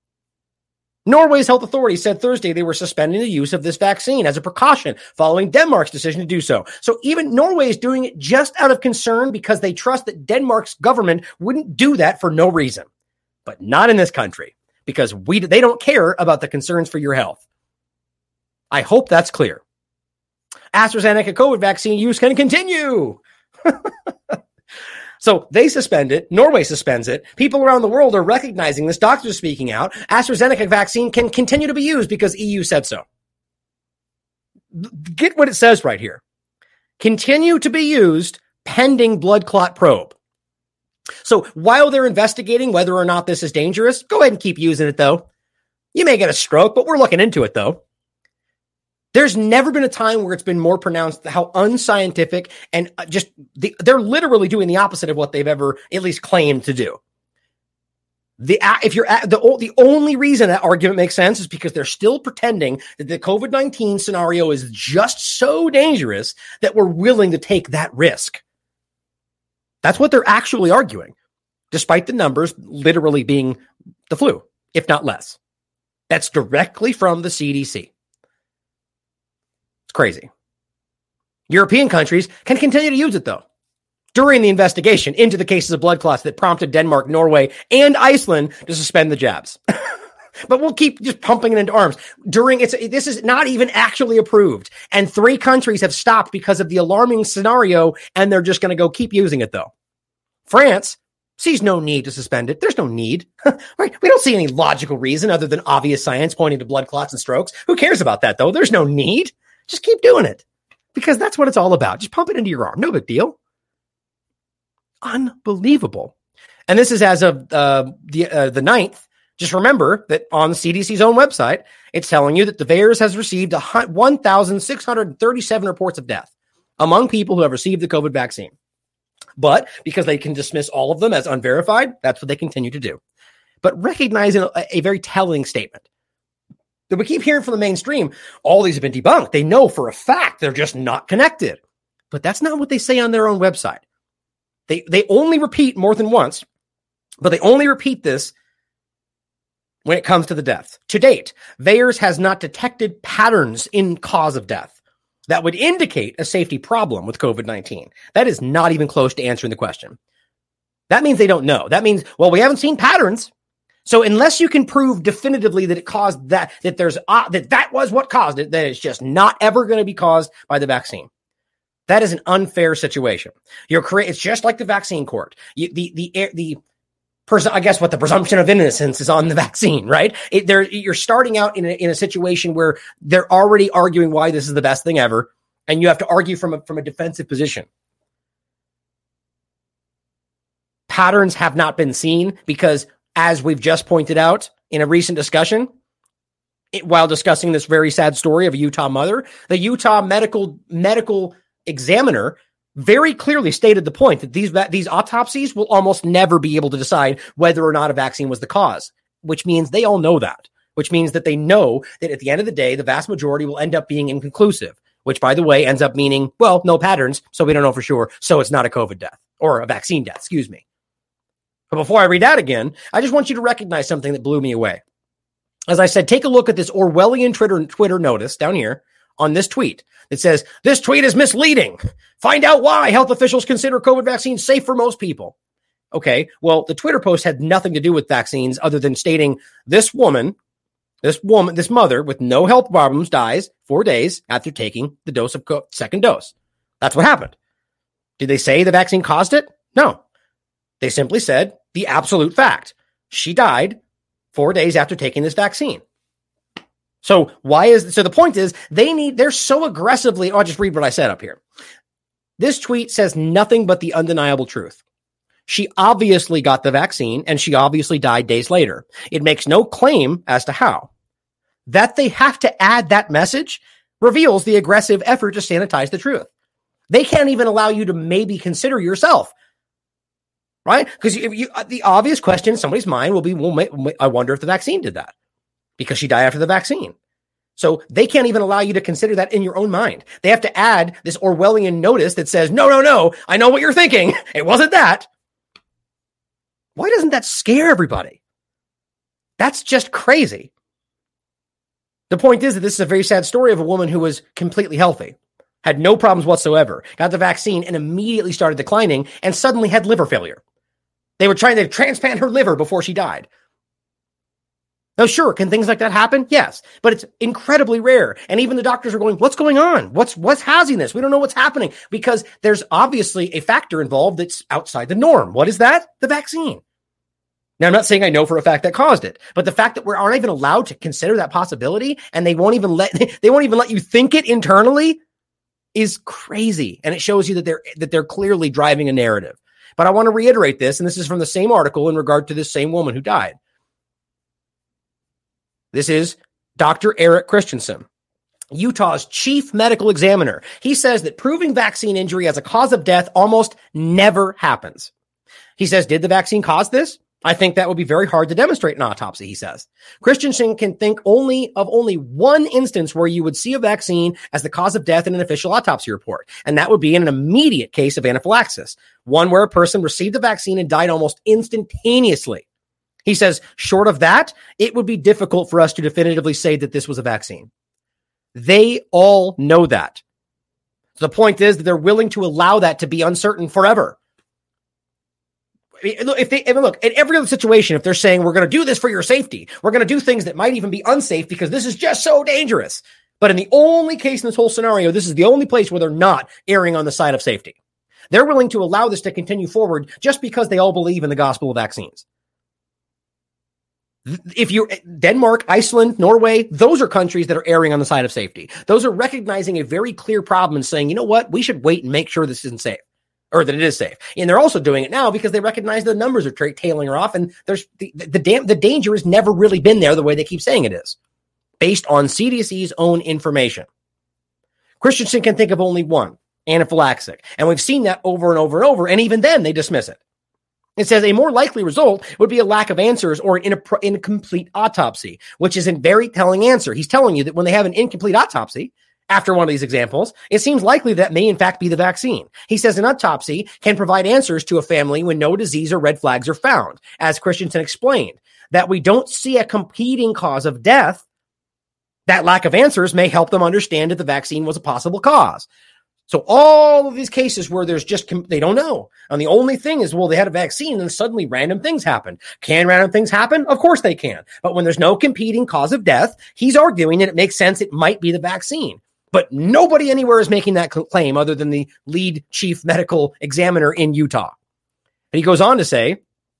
Norway's health authorities said Thursday they were suspending the use of this vaccine as a precaution following Denmark's decision to do so. So even Norway is doing it just out of concern because they trust that Denmark's government wouldn't do that for no reason. But not in this country because we they don't care about the concerns for your health. I hope that's clear. AstraZeneca COVID vaccine use can continue. So they suspend it. Norway suspends it. People around the world are recognizing this. Doctors are speaking out. AstraZeneca vaccine can continue to be used because E U said so. Get what it says right here. Continue to be used pending blood clot probe. So while they're investigating whether or not this is dangerous, go ahead and keep using it, though. You may get a stroke, but we're looking into it, though. There's never been a time where it's been more pronounced how unscientific and just the, they're literally doing the opposite of what they've ever at least claimed to do. The if you're the the only reason that argument makes sense is because they're still pretending that the COVID nineteen scenario is just so dangerous that we're willing to take that risk. That's what they're actually arguing, despite the numbers literally being the flu, if not less. That's directly from the C D C. crazy. European countries can continue to use it, though. During the investigation into the cases of blood clots that prompted Denmark, Norway, and Iceland to suspend the jabs. But we'll keep just pumping it into arms. During it's this is not even actually approved. And three countries have stopped because of the alarming scenario, and they're just going to go keep using it, though. France sees no need to suspend it. There's no need. Right? We don't see any logical reason other than obvious science pointing to blood clots and strokes. Who cares about that, though? There's no need. Just keep doing it. Because that's what it's all about. Just pump it into your arm. No big deal. Unbelievable. And this is as of uh, the uh, the ninth. Just remember that on the C D C's own website, it's telling you that the V A E R S has received one thousand six hundred thirty-seven reports of death among people who have received the COVID vaccine. But because they can dismiss all of them as unverified, that's what they continue to do. But recognizing a, a very telling statement that we keep hearing from the mainstream, all these have been debunked. They know for a fact they're just not connected. But that's not what they say on their own website. They they only repeat more than once, but they only repeat this when it comes to the deaths. To date, V A E R S has not detected patterns in cause of death that would indicate a safety problem with COVID nineteen. That is not even close to answering the question. That means they don't know. That means, well, we haven't seen patterns. So unless you can prove definitively that it caused that, that there's uh, that that was what caused it, then it's just not ever going to be caused by the vaccine. That is an unfair situation. You're cre- It's just like the vaccine court. You, the the the Pers- I guess what the presumption of innocence is on the vaccine, right? It, you're starting out in a, in a situation where they're already arguing why this is the best thing ever, and you have to argue from a, from a defensive position. Patterns have not been seen because, as we've just pointed out in a recent discussion, it, while discussing this very sad story of a Utah mother, the Utah medical medical examiner very clearly stated the point that these these autopsies will almost never be able to decide whether or not a vaccine was the cause, which means they all know that, which means that they know that at the end of the day, the vast majority will end up being inconclusive, which, by the way, ends up meaning, well, no patterns, so we don't know for sure, so it's not a COVID death or a vaccine death, excuse me. But before I read that again, I just want you to recognize something that blew me away. As I said, take a look at this Orwellian Twitter, Twitter notice down here on this tweet. It says, this tweet is misleading. Find out why health officials consider COVID vaccines safe for most people. Okay, well, the Twitter post had nothing to do with vaccines other than stating this woman, this woman, this mother with no health problems dies four days after taking the dose of co- second dose. That's what happened. Did they say the vaccine caused it? No. They simply said the absolute fact. She died four days after taking this vaccine. So why is, so the point is they need, they're so aggressively, oh, I'll just read what I said up here. This tweet says nothing but the undeniable truth. She obviously got the vaccine and she obviously died days later. It makes no claim as to how. That they have to add that message reveals the aggressive effort to sanitize the truth. They can't even allow you to maybe consider yourself. Right? Because you, you, the obvious question in somebody's mind will be, well, I wonder if the vaccine did that. Because she died after the vaccine. So they can't even allow you to consider that in your own mind. They have to add this Orwellian notice that says, no, no, no, I know what you're thinking. It wasn't that. Why doesn't that scare everybody? That's just crazy. The point is that this is a very sad story of a woman who was completely healthy, had no problems whatsoever, got the vaccine and immediately started declining and suddenly had liver failure. They were trying to transplant her liver before she died. Now, sure, can things like that happen? Yes, but it's incredibly rare. And even the doctors are going, what's going on? What's what's housing this? We don't know what's happening because there's obviously a factor involved that's outside the norm. What is that? The vaccine. Now, I'm not saying I know for a fact that caused it, but the fact that we aren't even allowed to consider that possibility and they won't even let they won't even let you think it internally is crazy. And it shows you that they're that they're clearly driving a narrative. But I want to reiterate this, and this is from the same article in regard to this same woman who died. This is Doctor Eric Christensen, Utah's chief medical examiner. He says that proving vaccine injury as a cause of death almost never happens. He says, did the vaccine cause this? I think that would be very hard to demonstrate in an autopsy, he says. Christensen can think only of only one instance where you would see a vaccine as the cause of death in an official autopsy report, and that would be in an immediate case of anaphylaxis, one where a person received the vaccine and died almost instantaneously. He says, short of that, it would be difficult for us to definitively say that this was a vaccine. They all know that. The point is that they're willing to allow that to be uncertain forever. I mean, if they if, look, in every other situation, if they're saying we're going to do this for your safety, we're going to do things that might even be unsafe because this is just so dangerous. But in the only case in this whole scenario, this is the only place where they're not erring on the side of safety. They're willing to allow this to continue forward just because they all believe in the gospel of vaccines. If you're Denmark, Iceland, Norway, those are countries that are erring on the side of safety. Those are recognizing a very clear problem and saying, you know what, we should wait and make sure this isn't safe or that it is safe. And they're also doing it now because they recognize the numbers are tra- tailing off and there's the, the, the, dam- the danger has never really been there the way they keep saying it is, based on C D C's own information. Christensen can think of only one, anaphylaxis. And we've seen that over and over and over. And even then they dismiss it. It says a more likely result would be a lack of answers or an incomplete autopsy, which is a very telling answer. He's telling you that when they have an incomplete autopsy, after one of these examples, it seems likely that may in fact be the vaccine. He says an autopsy can provide answers to a family when no disease or red flags are found. As Christensen explained, that we don't see a competing cause of death, that lack of answers may help them understand that the vaccine was a possible cause. So all of these cases where there's just, they don't know. And the only thing is, well, they had a vaccine and suddenly random things happen. Can random things happen? Of course they can. But when there's no competing cause of death, he's arguing that it makes sense it might be the vaccine. But nobody anywhere is making that claim other than the lead chief medical examiner in Utah. And he goes on to say,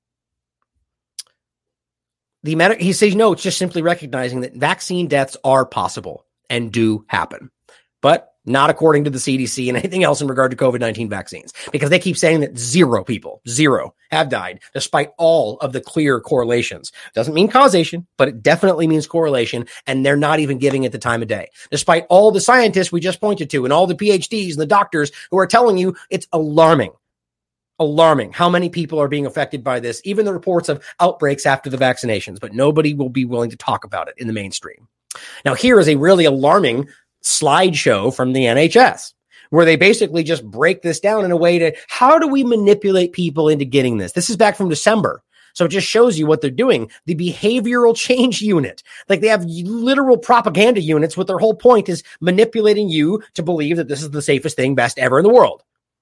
the med- he says, no, it's just simply recognizing that vaccine deaths are possible and do happen. But not according to the C D C and anything else in regard to COVID nineteen vaccines, because they keep saying that zero people, zero, have died, despite all of the clear correlations. Doesn't mean causation, but it definitely means correlation, and they're not even giving it the time of day. Despite all the scientists we just pointed to and all the P H Ds and the doctors who are telling you it's alarming, alarming how many people are being affected by this, even the reports of outbreaks after the vaccinations, but nobody will be willing to talk about it in the mainstream. Now, here is a really alarming slideshow from the N H S, where they basically just break this down in a way to, how do we manipulate people into getting this? This is back from December. So it just shows you what they're doing. The behavioral change unit, like they have literal propaganda units with their whole point is manipulating you to believe that this is the safest thing, best ever in the world.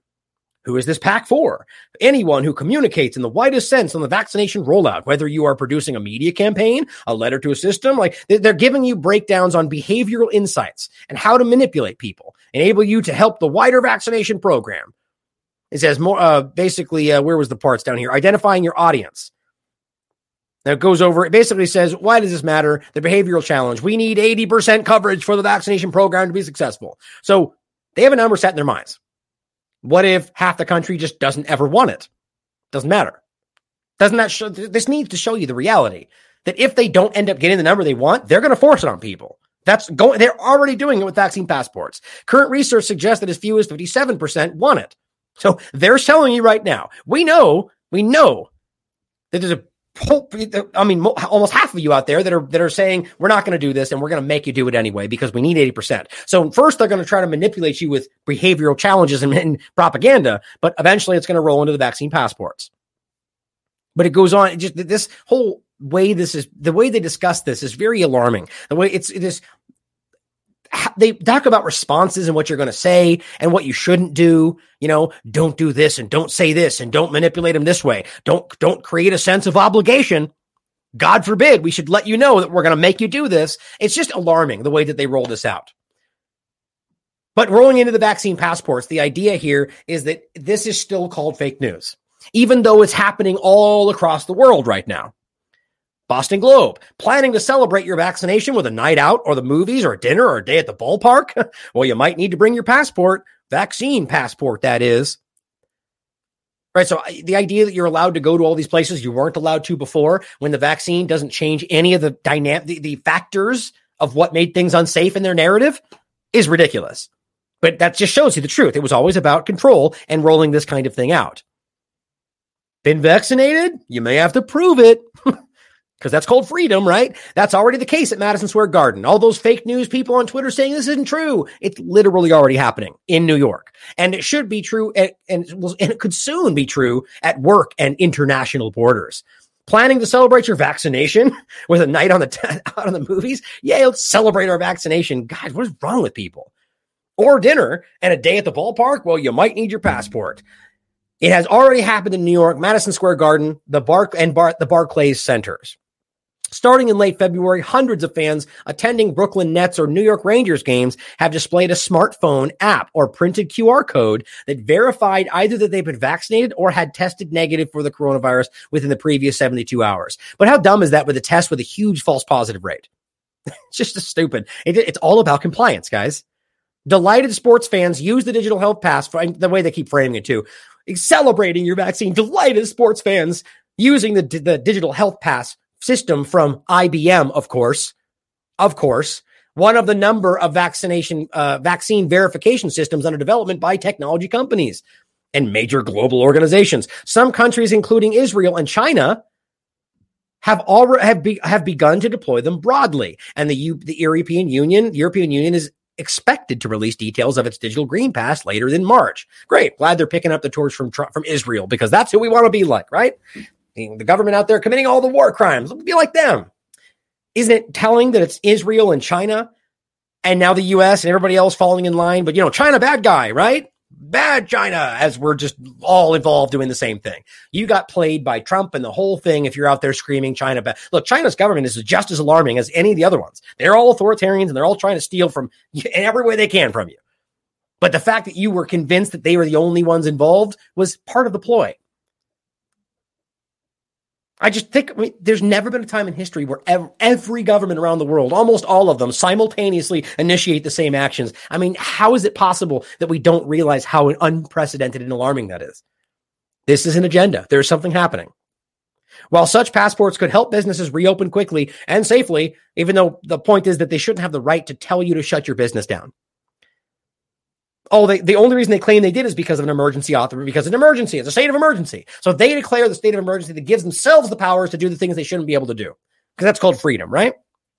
Who is this pack for? Anyone who communicates in the widest sense on the vaccination rollout, whether you are producing a media campaign, a letter to a system, like they're giving you breakdowns on behavioral insights and how to manipulate people, enable you to help the wider vaccination program. It says more, uh, basically, uh, where was the parts down here? Identifying your audience. Now it goes over, it basically says, why does this matter? The behavioral challenge. We need eighty percent coverage for the vaccination program to be successful. So they have a number set in their minds. What if half the country just doesn't ever want it? Doesn't matter. Doesn't that show? This needs to show you the reality that if they don't end up getting the number they want, they're going to force it on people. That's going. They're already doing it with vaccine passports. Current research suggests that as few as fifty-seven percent want it. So they're telling you right now. We know. We know that there's a whole. I mean, almost half of you out there that are that are saying we're not going to do this and we're going to make you do it anyway because we need eighty percent. So first they're going to try to manipulate you with behavioral challenges and, and propaganda, but eventually it's going to roll into the vaccine passports. But it goes on. It just this whole way this is the way they discuss this is very alarming. The way it's it is. They talk about responses and what you're going to say and what you shouldn't do. You know, don't do this and don't say this and don't manipulate them this way. Don't, don't create a sense of obligation. God forbid we should let you know that we're going to make you do this. It's just alarming the way that they roll this out. But rolling into the vaccine passports, the idea here is that this is still called fake news, even though it's happening all across the world right now. Boston Globe, planning to celebrate your vaccination with a night out or the movies or a dinner or a day at the ballpark? Well, you might need to bring your passport, vaccine passport, that is. Right, so the idea that you're allowed to go to all these places you weren't allowed to before when the vaccine doesn't change any of the dynamic, the, the factors of what made things unsafe in their narrative is ridiculous. But that just shows you the truth. It was always about control and rolling this kind of thing out. Been vaccinated? You may have to prove it. Because that's called freedom, right? That's already the case at Madison Square Garden. All those fake news people on Twitter saying this isn't true. It's literally already happening in New York. And it should be true, at, and, and it could soon be true at work and international borders. Planning to celebrate your vaccination with a night on the t- out on the movies? Yeah, let's celebrate our vaccination. Guys, what is wrong with people? Or dinner and a day at the ballpark? Well, you might need your passport. It has already happened in New York, Madison Square Garden, the Bar and Bar- the Barclays Centers. Starting in late February, hundreds of fans attending Brooklyn Nets or New York Rangers games have displayed a smartphone app or printed Q R code that verified either that they've been vaccinated or had tested negative for the coronavirus within the previous seventy-two hours. But how dumb is that with a test with a huge false positive rate? It's just stupid. It, it's all about compliance, guys. Delighted sports fans use the digital health pass for the way they keep framing it too. Celebrating your vaccine. Delighted sports fans using the, the digital health pass system from I B M, of course, of course, one of the number of vaccination, uh, vaccine verification systems under development by technology companies and major global organizations. Some countries, including Israel and China, have already have, be, have begun to deploy them broadly. And the, U, the European Union, European Union is expected to release details of its digital green pass later in March. Great. Glad they're picking up the torch from, from Israel, because that's who we want to be like, right? The government out there committing all the war crimes. Let's be like them. Isn't it telling that it's Israel and China and now the U S and everybody else following in line? But, you know, China, bad guy, right? Bad China, as we're just all involved doing the same thing. You got played by Trump and the whole thing if you're out there screaming China bad. Look, China's government is just as alarming as any of the other ones. They're all authoritarians and they're all trying to steal from you in every way they can from you. But the fact that you were convinced that they were the only ones involved was part of the ploy. I just think I mean, there's never been a time in history where ev- every government around the world, almost all of them, simultaneously initiate the same actions. I mean, how is it possible that we don't realize how unprecedented and alarming that is? This is an agenda. There's something happening. While such passports could help businesses reopen quickly and safely, even though the point is that they shouldn't have the right to tell you to shut your business down. Oh, they, the only reason they claim they did is because of an emergency author, because of an emergency. It's a state of emergency. So if they declare the state of emergency, that gives themselves the powers to do the things they shouldn't be able to do. Because that's called freedom, right?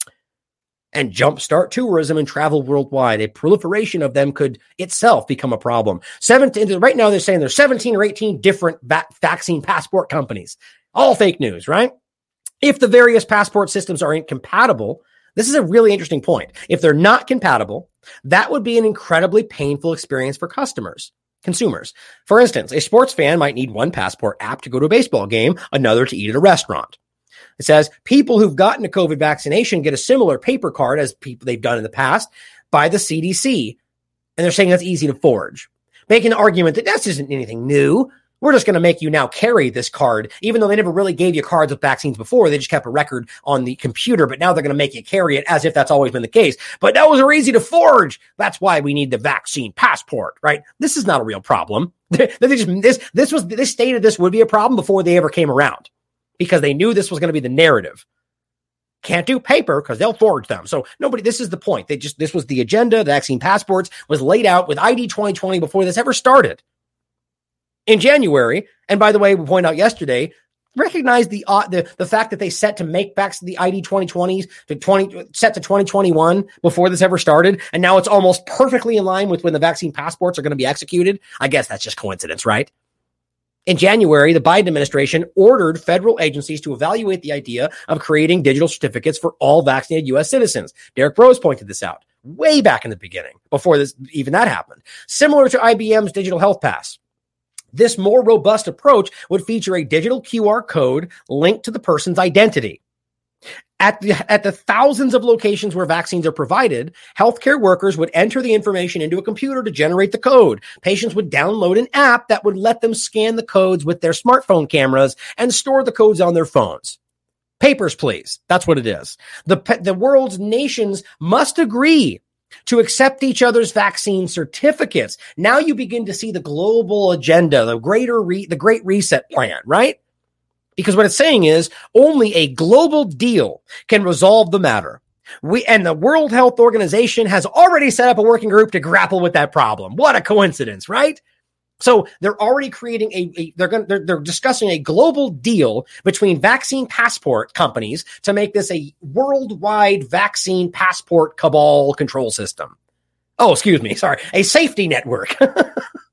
And jumpstart tourism and travel worldwide. A proliferation of them could itself become a problem. seventeen, right now they're saying there's seventeen or eighteen different va- vaccine passport companies. All fake news, right? If the various passport systems are incompatible, this is a really interesting point. If they're not compatible, that would be an incredibly painful experience for customers, consumers. For instance, a sports fan might need one passport app to go to a baseball game, another to eat at a restaurant. It says people who've gotten a COVID vaccination get a similar paper card as people they've done in the past by the C D C. And they're saying that's easy to forge, making the argument that this isn't anything new. We're just going to make you now carry this card, even though they never really gave you cards with vaccines before. They just kept a record on the computer, but now they're going to make you carry it as if that's always been the case. But those are easy to forge. That's why we need the vaccine passport, right? This is not a real problem. They just, this, this was, this stated this would be a problem before they ever came around because they knew this was going to be the narrative. Can't do paper because they'll forge them. So nobody, this is the point. They just, this was the agenda. The vaccine passports was laid out with I D twenty twenty before this ever started. In January, and by the way, we pointed out yesterday, recognize the uh, the the fact that they set to make back the I D twenty twenties to twenty set to twenty twenty-one before this ever started, and now it's almost perfectly in line with when the vaccine passports are going to be executed. I guess that's just coincidence, right? In January, the Biden administration ordered federal agencies to evaluate the idea of creating digital certificates for all vaccinated U S citizens. Derek Rose pointed this out way back in the beginning, before this even that happened. Similar to I B M's digital health pass. This more robust approach would feature a digital Q R code linked to the person's identity. At the, at the thousands of locations where vaccines are provided, healthcare workers would enter the information into a computer to generate the code. Patients would download an app that would let them scan the codes with their smartphone cameras and store the codes on their phones. Papers, please. That's what it is. The, the world's nations must agree to accept each other's vaccine certificates. Now you begin to see the global agenda, the greater re- the Great Reset plan, right? Because what it's saying is only a global deal can resolve the matter. We and the World Health Organization has already set up a working group to grapple with that problem. What a coincidence, right? So they're already creating a, a they're going they're, they're discussing a global deal between vaccine passport companies to make this a worldwide vaccine passport cabal control system. Oh, excuse me. Sorry. A safety network.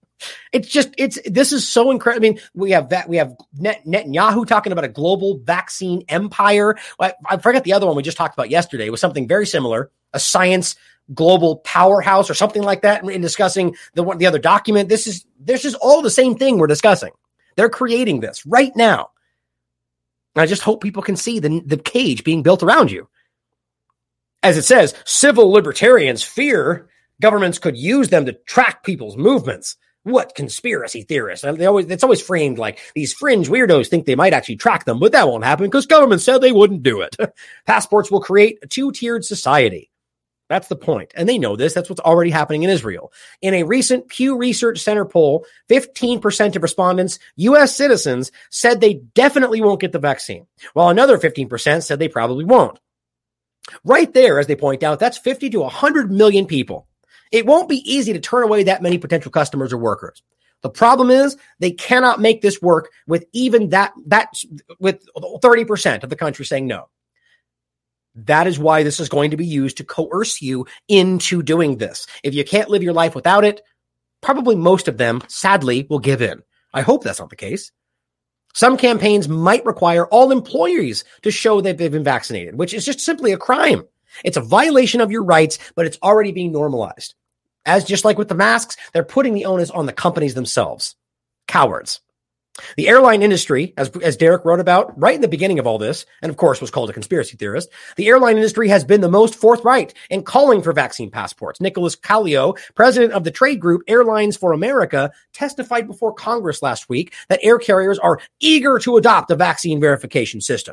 It's just, it's, this is so incredible. I mean, we have that, we have Net, Netanyahu talking about a global vaccine empire. I, I forget the other one we just talked about yesterday. It was something very similar, a science global powerhouse or something like that, in discussing the one, the other document. This is, this is all the same thing we're discussing. They're creating this right now. And I just hope people can see the, the cage being built around you. As it says, civil libertarians fear governments could use them to track people's movements. What conspiracy theorists? They always, it's always framed like these fringe weirdos think they might actually track them, but that won't happen because government said they wouldn't do it. Passports will create a two-tiered society. That's the point. And they know this. That's what's already happening in Israel. In a recent Pew Research Center poll, fifteen percent of respondents, U S citizens, said they definitely won't get the vaccine, while another fifteen percent said they probably won't. Right there, as they point out, that's fifty to one hundred million people. It won't be easy to turn away that many potential customers or workers. The problem is they cannot make this work with even that, that with thirty percent of the country saying no. That is why this is going to be used to coerce you into doing this. If you can't live your life without it, probably most of them, sadly, will give in. I hope that's not the case. Some campaigns might require all employees to show that they've been vaccinated, which is just simply a crime. It's a violation of your rights, but it's already being normalized. As just like with the masks, they're putting the onus on the companies themselves. Cowards. The airline industry, as, as Derek wrote about right in the beginning of all this, and of course was called a conspiracy theorist, the airline industry has been the most forthright in calling for vaccine passports. Nicholas Kallio, president of the trade group Airlines for America, testified before Congress last week that air carriers are eager to adopt a vaccine verification system.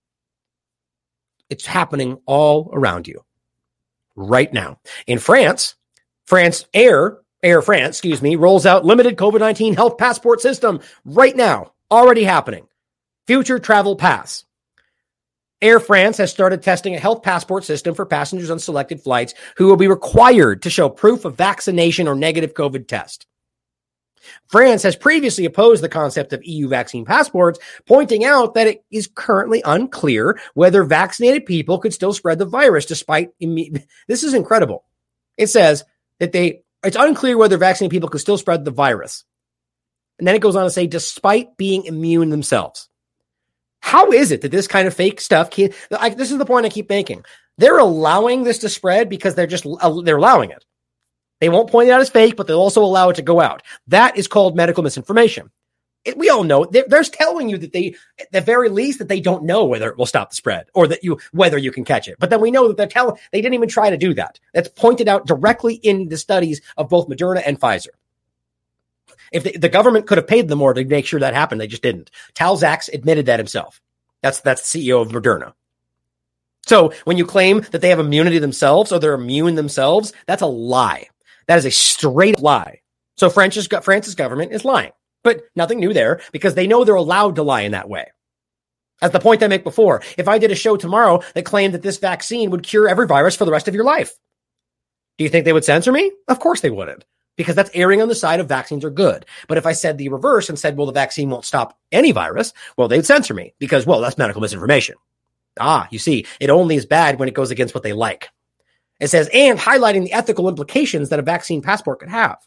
It's happening all around you right now. In France, France Air, Air France, excuse me, rolls out limited COVID nineteen health passport system right now, already happening. Future travel pass. Air France has started testing a health passport system for passengers on selected flights who will be required to show proof of vaccination or negative COVID test. France has previously opposed the concept of E U vaccine passports, pointing out that it is currently unclear whether vaccinated people could still spread the virus despite... Imme- this is incredible. It says that they... It's unclear whether vaccinated people could still spread the virus. And then it goes on to say, despite being immune themselves. How is it that this kind of fake stuff can... I, this is the point I keep making. They're allowing this to spread because they're just... They're allowing it. They won't point it out as fake, but they'll also allow it to go out. That is called medical misinformation. It, we all know they're, they're telling you that they, at the very least, that they don't know whether it will stop the spread or that you whether you can catch it. But then we know that they're telling they didn't even try to do that. That's pointed out directly in the studies of both Moderna and Pfizer. If the, the government could have paid them more to make sure that happened, they just didn't. Tal Zaks admitted that himself. That's that's the C E O of Moderna. So when you claim that they have immunity themselves or they're immune themselves, that's a lie. That is a straight lie. So France's, France's government is lying, but nothing new there because they know they're allowed to lie in that way. As the point I make before, if I did a show tomorrow that claimed that this vaccine would cure every virus for the rest of your life, do you think they would censor me? Of course they wouldn't, because that's erring on the side of vaccines are good. But if I said the reverse and said, well, the vaccine won't stop any virus, well, they'd censor me because, well, that's medical misinformation. Ah, you see, it only is bad when it goes against what they like. It says, and highlighting the ethical implications that a vaccine passport could have.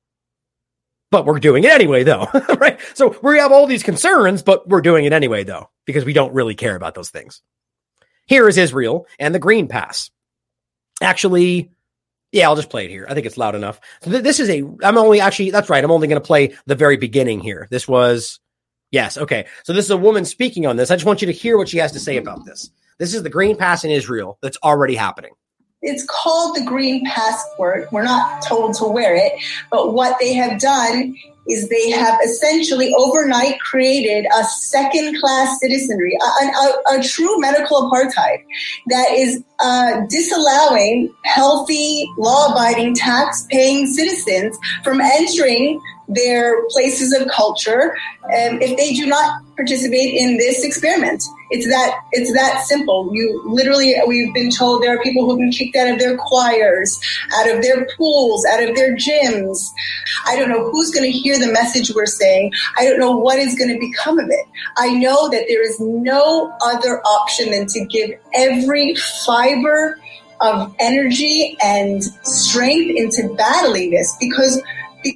But we're doing it anyway, though, right? So we have all these concerns, but we're doing it anyway, though, because we don't really care about those things. Here is Israel and the Green Pass. Actually, yeah, I'll just play it here. I think it's loud enough. So th- this is a, I'm only actually, that's right. I'm only going to play the very beginning here. This was, yes, okay. So this is a woman speaking on this. I just want you to hear what she has to say about this. This is the Green Pass in Israel that's already happening. It's called the Green Passport. We're not told to wear it, but what they have done is they have essentially overnight created a second-class citizenry, a, a, a true medical apartheid that is uh, disallowing healthy, law-abiding, tax-paying citizens from entering their places of culture um, if they do not participate in this experiment. It's that it's that simple. You literally, we've been told there are people who've been kicked out of their choirs, out of their pools, out of their gyms. I don't know who's going to hear the message we're saying. I don't know what is going to become of it. I know that there is no other option than to give every fiber of energy and strength into battling this because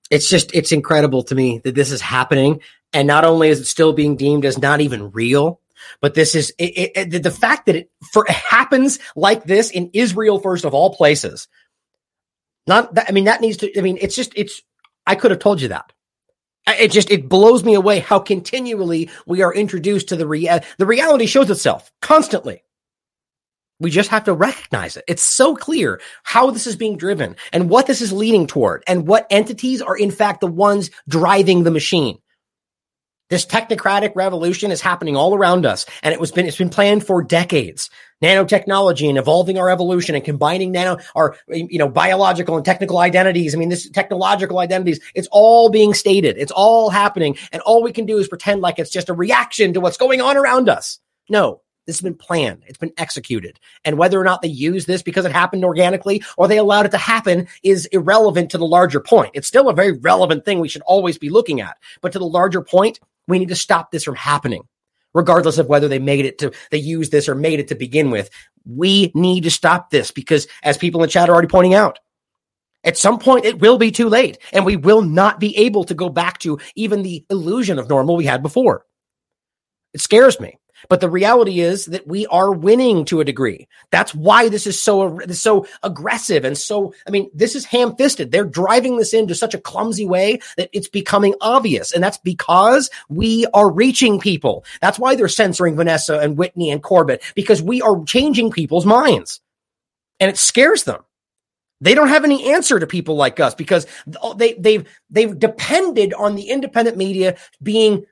It's just, it's incredible to me that this is happening. And not only is it still being deemed as not even real, but this is it, it, the fact that it, for, it happens like this in Israel, first of all places. Not that, I mean, that needs to, I mean, it's just, it's, I could have told you that. It just, it blows me away how continually we are introduced to the rea- the reality shows itself constantly. We just have to recognize it. It's so clear how this is being driven and what this is leading toward and what entities are in fact the ones driving the machine. This technocratic revolution is happening all around us, and it was been, it's been planned for decades. Nanotechnology and evolving our evolution and combining nano, our, you know, biological and technical identities. I mean, this technological identities, it's all being stated. It's all happening. And all we can do is pretend like it's just a reaction to what's going on around us. No. This has been planned. It's been executed. And whether or not they use this because it happened organically or they allowed it to happen is irrelevant to the larger point. It's still a very relevant thing we should always be looking at. But to the larger point, we need to stop this from happening, regardless of whether they made it to, they used this or made it to begin with. We need to stop this because, as people in the chat are already pointing out, at some point it will be too late and we will not be able to go back to even the illusion of normal we had before. It scares me. But the reality is that we are winning to a degree. That's why this is so, so aggressive and so, I mean, this is ham-fisted. They're driving this into such a clumsy way that it's becoming obvious. And that's because we are reaching people. That's why they're censoring Vanessa and Whitney and Corbett, because we are changing people's minds. And it scares them. They don't have any answer to people like us because they, they've, they've depended on the independent media being,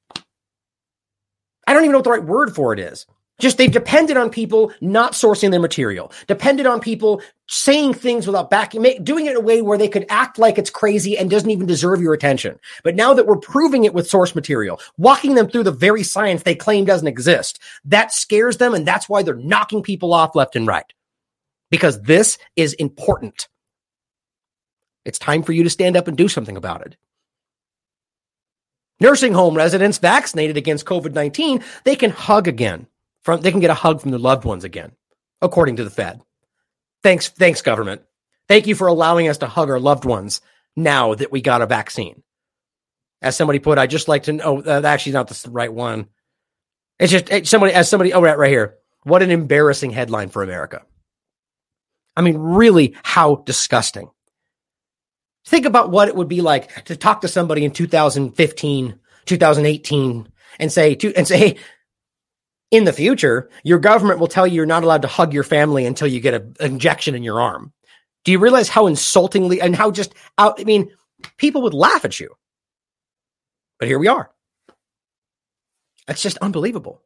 I don't even know what the right word for it is. Just they've depended on people not sourcing their material, depended on people saying things without backing, doing it in a way where they could act like it's crazy and doesn't even deserve your attention. But now that we're proving it with source material, walking them through the very science they claim doesn't exist, that scares them. And that's why they're knocking people off left and right, because this is important. It's time for you to stand up and do something about it. Nursing home residents vaccinated against COVID nineteen, they can hug again. From they can get a hug from their loved ones again, according to the Fed. Thanks, thanks, government. Thank you for allowing us to hug our loved ones now that we got a vaccine. As somebody put, I just like to know. Uh, actually, not the right one. It's just it, somebody as somebody. Oh, right, right here. What an embarrassing headline for America. I mean, really, how disgusting. Think about what it would be like to talk to somebody in two thousand fifteen, two thousand eighteen and say, to, and say, hey, in the future, your government will tell you you're not allowed to hug your family until you get a, an injection in your arm. Do you realize how insultingly and how just out, I mean, people would laugh at you. But here we are. That's just unbelievable.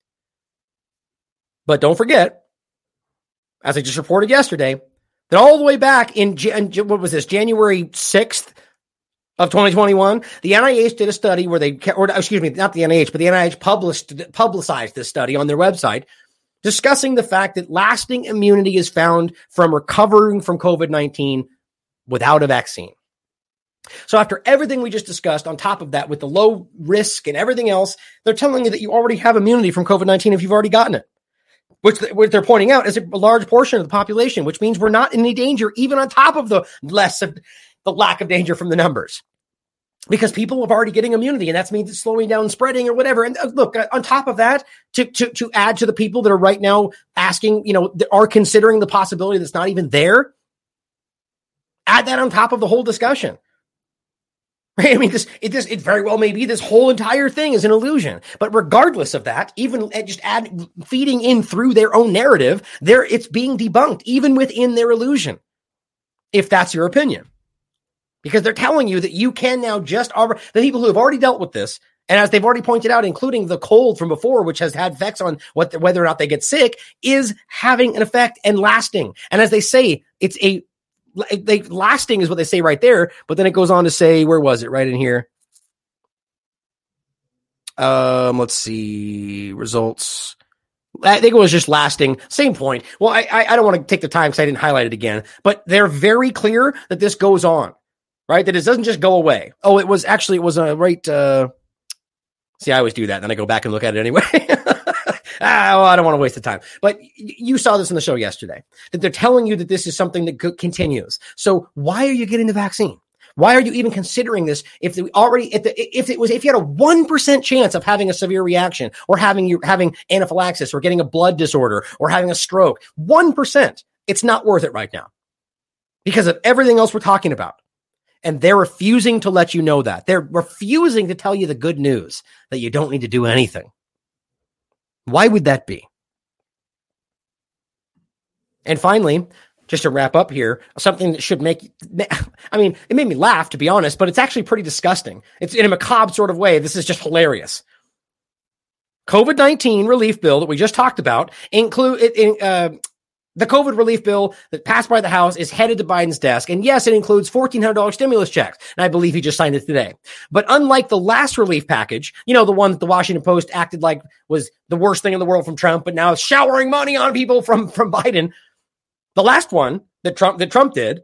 But don't forget, as I just reported yesterday, that all the way back in, what was this, January sixth of twenty twenty-one, the N I H did a study where they, or excuse me, not the N I H, but the N I H published, publicized this study on their website, discussing the fact that lasting immunity is found from recovering from COVID nineteen without a vaccine. So after everything we just discussed, on top of that, with the low risk and everything else, they're telling you that you already have immunity from COVID nineteen if you've already gotten it. Which what they're pointing out is a large portion of the population, which means we're not in any danger, even on top of the less of the lack of danger from the numbers, because people have already getting immunity, and that means it's slowing down spreading or whatever. And look, on top of that, to to to add to the people that are right now asking, you know, are considering the possibility that's not even there, add that on top of the whole discussion. Right? I mean, this it, this it very well may be this whole entire thing is an illusion. But regardless of that, even just add feeding in through their own narrative, there it's being debunked even within their illusion, if that's your opinion, because they're telling you that you can now just the people who have already dealt with this, and as they've already pointed out, including the cold from before, which has had effects on what the, whether or not they get sick, is having an effect and lasting. And as they say, it's a They, lasting is what they say right there, but then it goes on to say, where was it? Right in here. Um, let's see, results. I think it was just lasting. Same point. Well, I I, I don't want to take the time because I didn't highlight it again, but they're very clear that this goes on, right? That it doesn't just go away. Oh, it was actually it was a right. Uh, see, I always do that, and then I go back and look at it anyway. Ah, well, I don't want to waste the time. But you saw this in the show yesterday, that they're telling you that this is something that co- continues. So why are you getting the vaccine? Why are you even considering this if we already, if, the, if it was, if you had a one percent chance of having a severe reaction or having you having anaphylaxis or getting a blood disorder or having a stroke, one percent, it's not worth it right now because of everything else we're talking about. And they're refusing to let you know that. They're refusing to tell you the good news that you don't need to do anything. Why would that be? And finally, just to wrap up here, something that should make, I mean, it made me laugh, to be honest, but it's actually pretty disgusting. It's in a macabre sort of way. This is just hilarious. COVID nineteen relief bill that we just talked about include it in, uh, the COVID relief bill that passed by the House is headed to Biden's desk. And yes, it includes fourteen hundred dollars stimulus checks. And I believe he just signed it today. But unlike the last relief package, you know, the one that the Washington Post acted like was the worst thing in the world from Trump, but now it's showering money on people from, from Biden. The last one that Trump, that Trump did,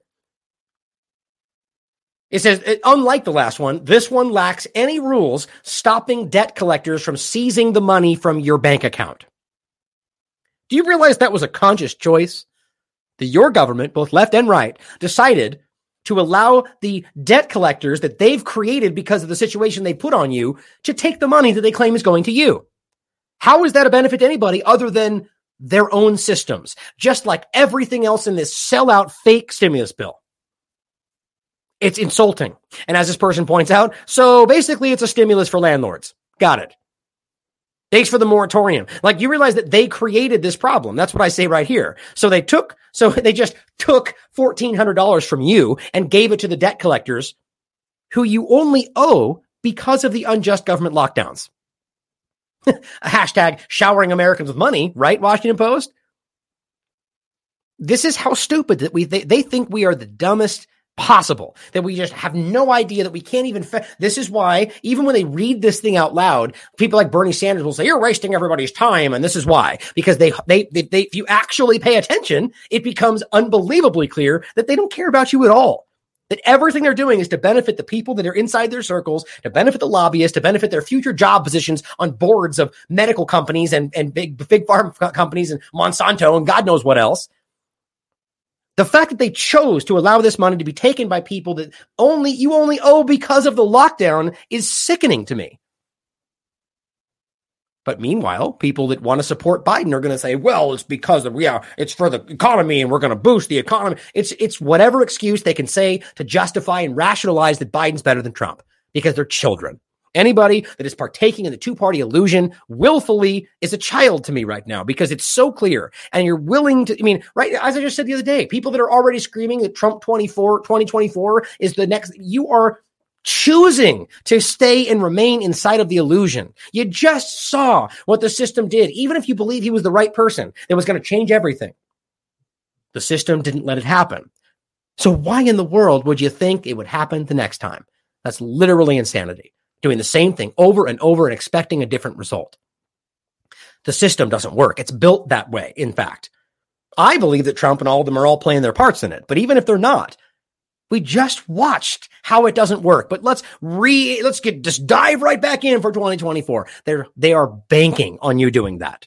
it says, it, unlike the last one, this one lacks any rules stopping debt collectors from seizing the money from your bank account. Do you realize that was a conscious choice? That your government, both left and right, decided to allow the debt collectors that they've created because of the situation they put on you to take the money that they claim is going to you. How is that a benefit to anybody other than their own systems? Just like everything else in this sellout fake stimulus bill. It's insulting. And as this person points out, so basically it's a stimulus for landlords. Got it. Thanks for the moratorium. Like, you realize that they created this problem. That's what I say right here. So they took, so they just took fourteen hundred dollars from you and gave it to the debt collectors who you only owe because of the unjust government lockdowns. A hashtag showering Americans with money, right, Washington Post? This is how stupid that we, they, they think we are the dumbest possible, that we just have no idea, that we can't even, fa- this is why, even when they read this thing out loud, people like Bernie Sanders will say, you're wasting everybody's time, and this is why, because they, they, they, they if you actually pay attention, it becomes unbelievably clear that they don't care about you at all. That everything they're doing is to benefit the people that are inside their circles, to benefit the lobbyists, to benefit their future job positions on boards of medical companies and, and big, big farm companies and Monsanto and God knows what else. The fact that they chose to allow this money to be taken by people that only you only owe because of the lockdown is sickening to me. But meanwhile, people that want to support Biden are going to say, well, it's because of, yeah, it's for the economy and we're going to boost the economy. It's, it's whatever excuse they can say to justify and rationalize that Biden's better than Trump because they're children. Anybody that is partaking in the two-party illusion willfully is a child to me right now because it's so clear. And you're willing to, I mean, right, as I just said the other day, people that are already screaming that Trump twenty-four, twenty twenty-four is the next, you are choosing to stay and remain inside of the illusion. You just saw what the system did. Even if you believe he was the right person that was going to change everything, the system didn't let it happen. So why in the world would you think it would happen the next time? That's literally insanity. Doing the same thing over and over and expecting a different result. The system doesn't work. It's built that way, in fact. I believe that Trump and all of them are all playing their parts in it. But even if they're not, we just watched how it doesn't work. But let's re let's get just dive right back in for twenty twenty-four. They're they are banking on you doing that.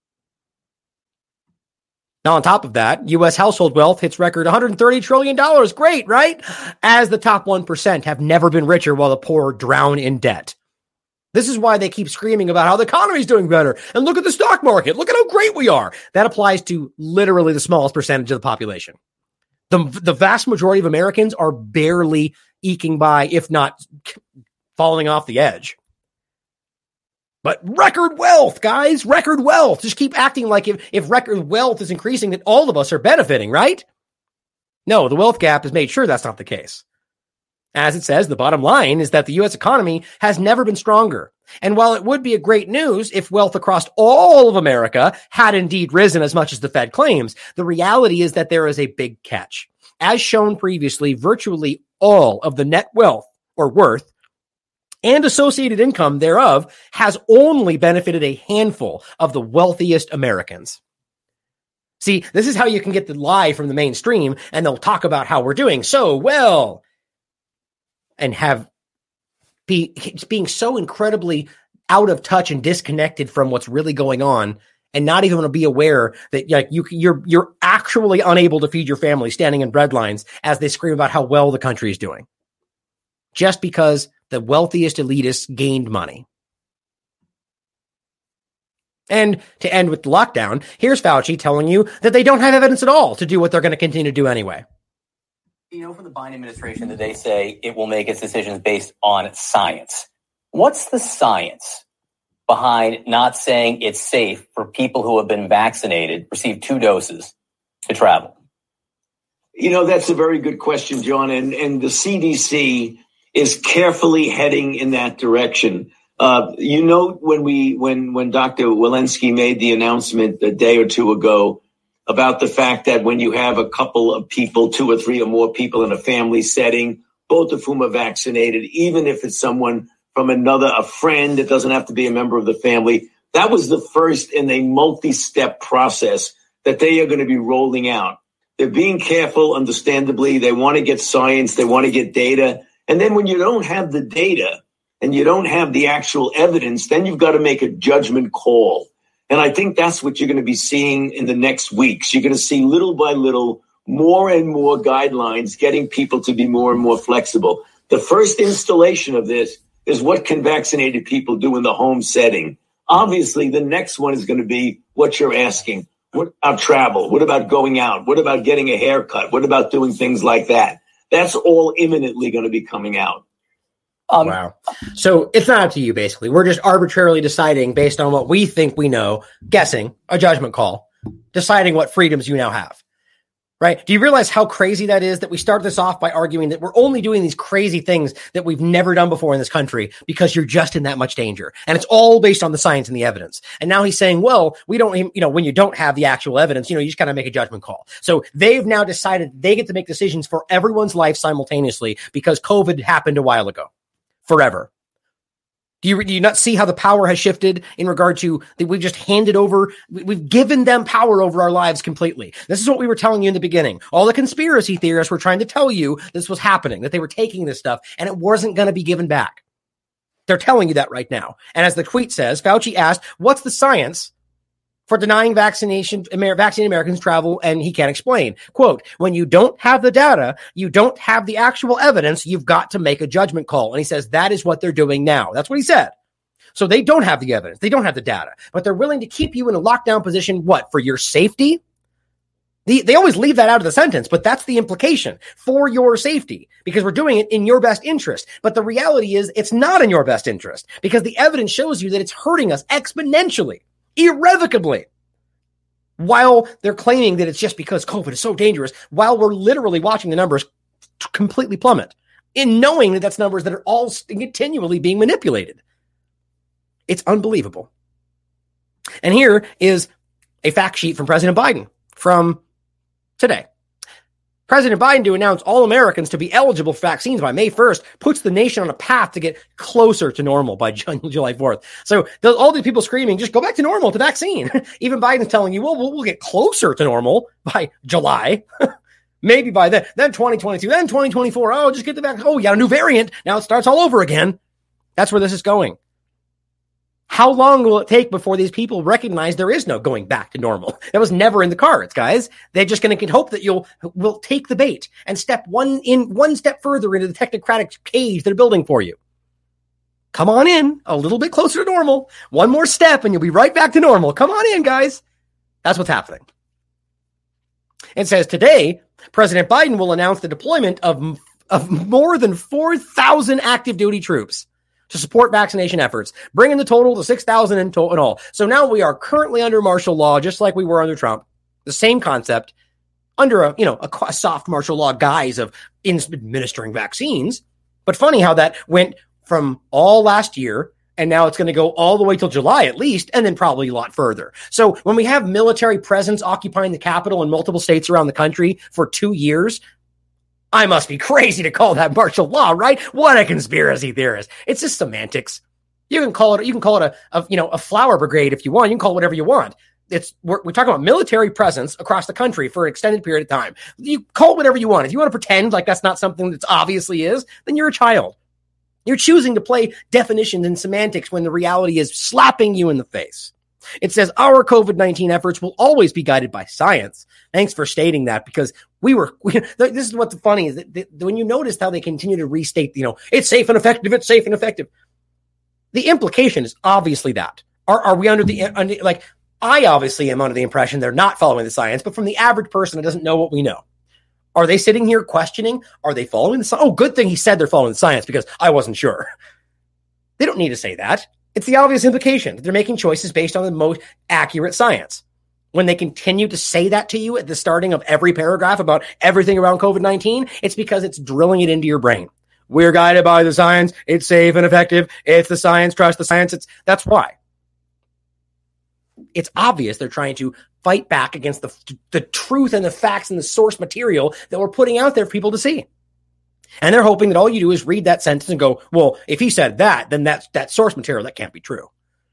Now, on top of that, U S household wealth hits record one hundred thirty trillion dollars. Great, right? As the top one percent have never been richer while the poor drown in debt. This is why they keep screaming about how the economy is doing better. And look at the stock market. Look at how great we are. That applies to literally the smallest percentage of the population. The, the vast majority of Americans are barely eking by, if not falling off the edge. But record wealth, guys, record wealth. Just keep acting like if, if record wealth is increasing, that all of us are benefiting, right? No, the wealth gap has made sure that's not the case. As it says, the bottom line is that the U S economy has never been stronger. And while it would be a great news if wealth across all of America had indeed risen as much as the Fed claims, the reality is that there is a big catch. As shown previously, virtually all of the net wealth or worth and associated income thereof has only benefited a handful of the wealthiest Americans. See, this is how you can get the lie from the mainstream, and they'll talk about how we're doing so well and have be being so incredibly out of touch and disconnected from what's really going on, and not even going to be aware that like you you're you're actually unable to feed your family standing in bread lines as they scream about how well the country is doing. just because the wealthiest elitists gained money. And to end with the lockdown, here's Fauci telling you that they don't have evidence at all to do what they're going to continue to do anyway. You know, from the Biden administration that they say it will make its decisions based on science. What's the science behind not saying it's safe for people who have been vaccinated, receive two doses, to travel? You know, that's a very good question, John. And, and the C D C is carefully heading in that direction. Uh, you know, when we when when Doctor Walensky made the announcement a day or two ago about the fact that when you have a couple of people, two or three or more people in a family setting, both of whom are vaccinated, even if it's someone from another, a friend, it doesn't have to be a member of the family. That was the first in a multi-step process that they are going to be rolling out. They're being careful, understandably. They want to get science. They want to get data. And then when you don't have the data and you don't have the actual evidence, then you've got to make a judgment call. And I think that's what you're going to be seeing in the next weeks. You're going to see little by little more and more guidelines getting people to be more and more flexible. The first installation of this is what can vaccinated people do in the home setting. Obviously, the next one is going to be what you're asking. What about travel? What about going out? What about getting a haircut? What about doing things like that? That's all imminently going to be coming out. Um, wow. So it's not up to you, basically. We're just arbitrarily deciding based on what we think we know, guessing, a judgment call, deciding what freedoms you now have. Right? Do you realize how crazy that is, that we start this off by arguing that we're only doing these crazy things that we've never done before in this country because you're just in that much danger. And it's all based on the science and the evidence. And now he's saying, well, we don't, you know, when you don't have the actual evidence, you know, you just got to make a judgment call. So they've now decided they get to make decisions for everyone's life simultaneously because COVID happened a while ago. Forever. Do you, do you not see how the power has shifted in regard to that we've just handed over, we've given them power over our lives completely. This is what we were telling you in the beginning. All the conspiracy theorists were trying to tell you this was happening, that they were taking this stuff and it wasn't going to be given back. They're telling you that right now. And as the tweet says, Fauci asked, what's the science for denying vaccination, Amer- vaccinated Americans travel, and he can't explain. Quote, when you don't have the data, you don't have the actual evidence, you've got to make a judgment call. And he says that is what they're doing now. That's what he said. So they don't have the evidence. They don't have the data, but they're willing to keep you in a lockdown position. What? For your safety? The, they always leave that out of the sentence, but that's the implication, for your safety, because we're doing it in your best interest. But the reality is it's not in your best interest because the evidence shows you that it's hurting us exponentially. Irrevocably, while they're claiming that it's just because COVID is so dangerous, while we're literally watching the numbers completely plummet, in knowing that that's numbers that are all continually being manipulated. It's unbelievable. And here is a fact sheet from President Biden from today. President Biden to announce all Americans to be eligible for vaccines by May first puts the nation on a path to get closer to normal by July fourth. So all these people screaming, just go back to normal to vaccine. Even Biden's telling you, well, we'll, we'll get closer to normal by July. Maybe by then, then twenty twenty-two, then twenty twenty-four. Oh, just get the vaccine. Oh, you got a new variant. Now it starts all over again. That's where this is going. How long will it take before these people recognize there is no going back to normal? That was never in the cards, guys. They're just going to hope that you'll will take the bait and step one in one step further into the technocratic cage they're building for you. Come on in a little bit closer to normal. One more step and you'll be right back to normal. Come on in, guys. That's what's happening. It says today, President Biden will announce the deployment of, of more than four thousand active duty troops to support vaccination efforts, bringing the total to six thousand in, to- in all. So now we are currently under martial law, just like we were under Trump. The same concept, under a, you know, a, a soft martial law guise of in- administering vaccines. But funny how that went from all last year, and now it's going to go all the way till July at least, and then probably a lot further. So when we have military presence occupying the Capitol in multiple states around the country for two years, I must be crazy to call that martial law, right? What a conspiracy theorist. It's just semantics. You can call it, you can call it a, a you know, a flower brigade if you want. You can call it whatever you want. It's, we're, we're talking about military presence across the country for an extended period of time. You call it whatever you want. If you want to pretend like that's not something that obviously is, then you're a child. You're choosing to play definitions and semantics when the reality is slapping you in the face. It says our COVID nineteen efforts will always be guided by science. Thanks for stating that, because we were, we, this is what's funny is that, that when you notice how they continue to restate, you know, it's safe and effective, it's safe and effective. The implication is obviously that. Are, are we under the, under, like, I obviously am under the impression they're not following the science, but from the average person that doesn't know what we know, are they sitting here questioning? Are they following the science? Oh, good thing he said they're following the science because I wasn't sure. They don't need to say that. It's the obvious implication that they're making choices based on the most accurate science. When they continue to say that to you at the starting of every paragraph about everything around COVID nineteen, it's because it's drilling it into your brain. We're guided by the science. It's safe and effective. It's the science. Trust the science. It's that's why. It's obvious they're trying to fight back against the, the truth and the facts and the source material that we're putting out there for people to see. And they're hoping that all you do is read that sentence and go, well, if he said that, then that's that source material. That can't be true.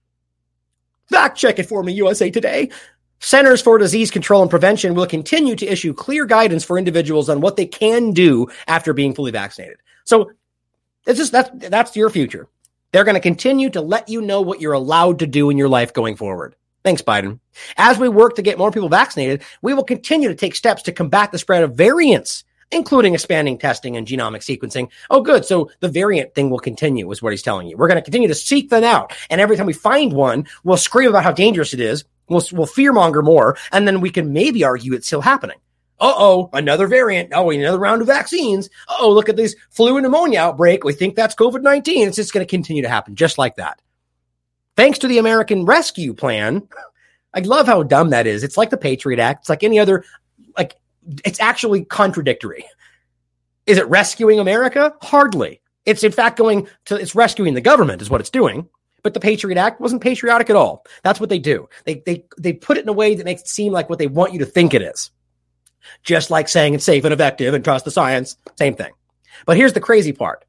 Fact check it for me, U S A Today. Centers for Disease Control and Prevention will continue to issue clear guidance for individuals on what they can do after being fully vaccinated. So it's just that's that's your future. They're going to continue to let you know what you're allowed to do in your life going forward. Thanks, Biden. As we work to get more people vaccinated, we will continue to take steps to combat the spread of variants, including expanding testing and genomic sequencing. Oh, good. So the variant thing will continue is what he's telling you. We're going to continue to seek them out. And every time we find one, we'll scream about how dangerous it is. We'll, we'll fearmonger more. And then we can maybe argue it's still happening. Uh-oh, another variant. Oh, another round of vaccines. Uh-oh, look at this flu and pneumonia outbreak. We think that's COVID nineteen. It's just going to continue to happen just like that. Thanks to the American Rescue Plan. I love how dumb that is. It's like the Patriot Act. It's like any other, like, it's actually contradictory. Is it rescuing America? Hardly. It's in fact going to, it's rescuing the government is what it's doing. But the Patriot Act wasn't patriotic at all. That's what they do. They, they, they put it in a way that makes it seem like what they want you to think it is. Just like saying it's safe and effective and trust the science. Same thing. But here's the crazy part.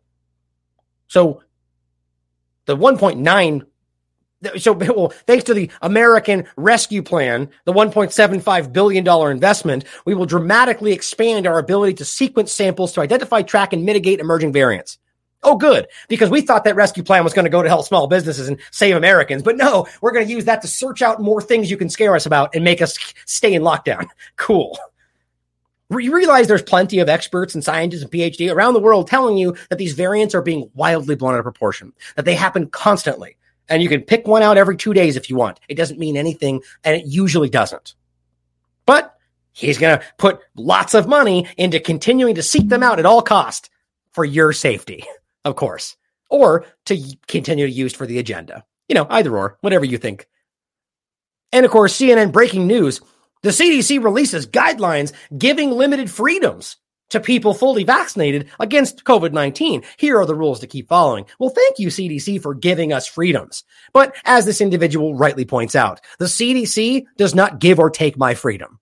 So the one point nine So, well, thanks to the American Rescue Plan, the one point seven five billion dollars investment, we will dramatically expand our ability to sequence samples to identify, track, and mitigate emerging variants. Oh, good, because we thought that rescue plan was going to go to help small businesses and save Americans. But no, we're going to use that to search out more things you can scare us about and make us stay in lockdown. Cool. You realize there's plenty of experts and scientists and PhD around the world telling you that these variants are being wildly blown out of proportion, that they happen constantly. And you can pick one out every two days if you want. It doesn't mean anything, and it usually doesn't. But he's going to put lots of money into continuing to seek them out at all costs for your safety, of course, or to continue to use for the agenda. You know, either or, whatever you think. And of course, C N N breaking news. The C D C releases guidelines giving limited freedoms to people fully vaccinated against COVID nineteen. Here are the rules to keep following. Well, thank you, C D C, for giving us freedoms. But as this individual rightly points out, the C D C does not give or take my freedom.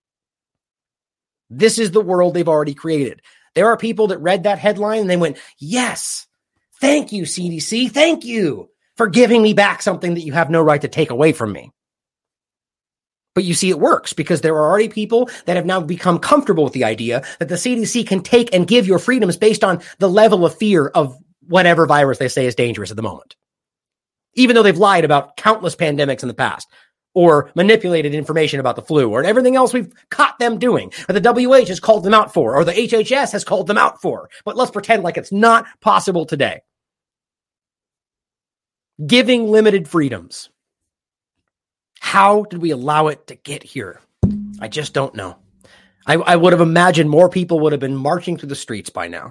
This is the world they've already created. There are people that read that headline and they went, yes, thank you, C D C. Thank you for giving me back something that you have no right to take away from me. But you see, it works because there are already people that have now become comfortable with the idea that the C D C can take and give your freedoms based on the level of fear of whatever virus they say is dangerous at the moment. Even though they've lied about countless pandemics in the past or manipulated information about the flu or everything else we've caught them doing, or the W H has called them out for, or the H H S has called them out for. But let's pretend like it's not possible today. Giving limited freedoms. How did we allow it to get here? I just don't know. I, I would have imagined more people would have been marching through the streets by now.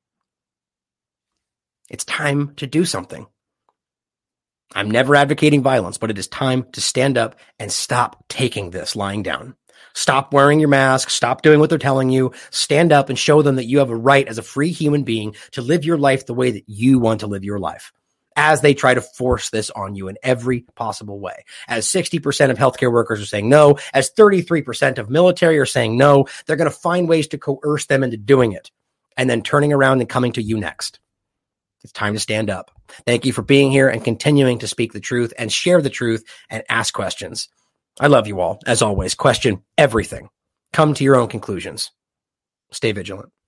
It's time to do something. I'm never advocating violence, but it is time to stand up and stop taking this lying down. Stop wearing your mask. Stop doing what they're telling you. Stand up and show them that you have a right as a free human being to live your life the way that you want to live your life, as they try to force this on you in every possible way. As sixty percent of healthcare workers are saying no, as thirty-three percent of military are saying no, they're going to find ways to coerce them into doing it and then turning around and coming to you next. It's time to stand up. Thank you for being here and continuing to speak the truth and share the truth and ask questions. I love you all. As always, question everything. Come to your own conclusions. Stay vigilant.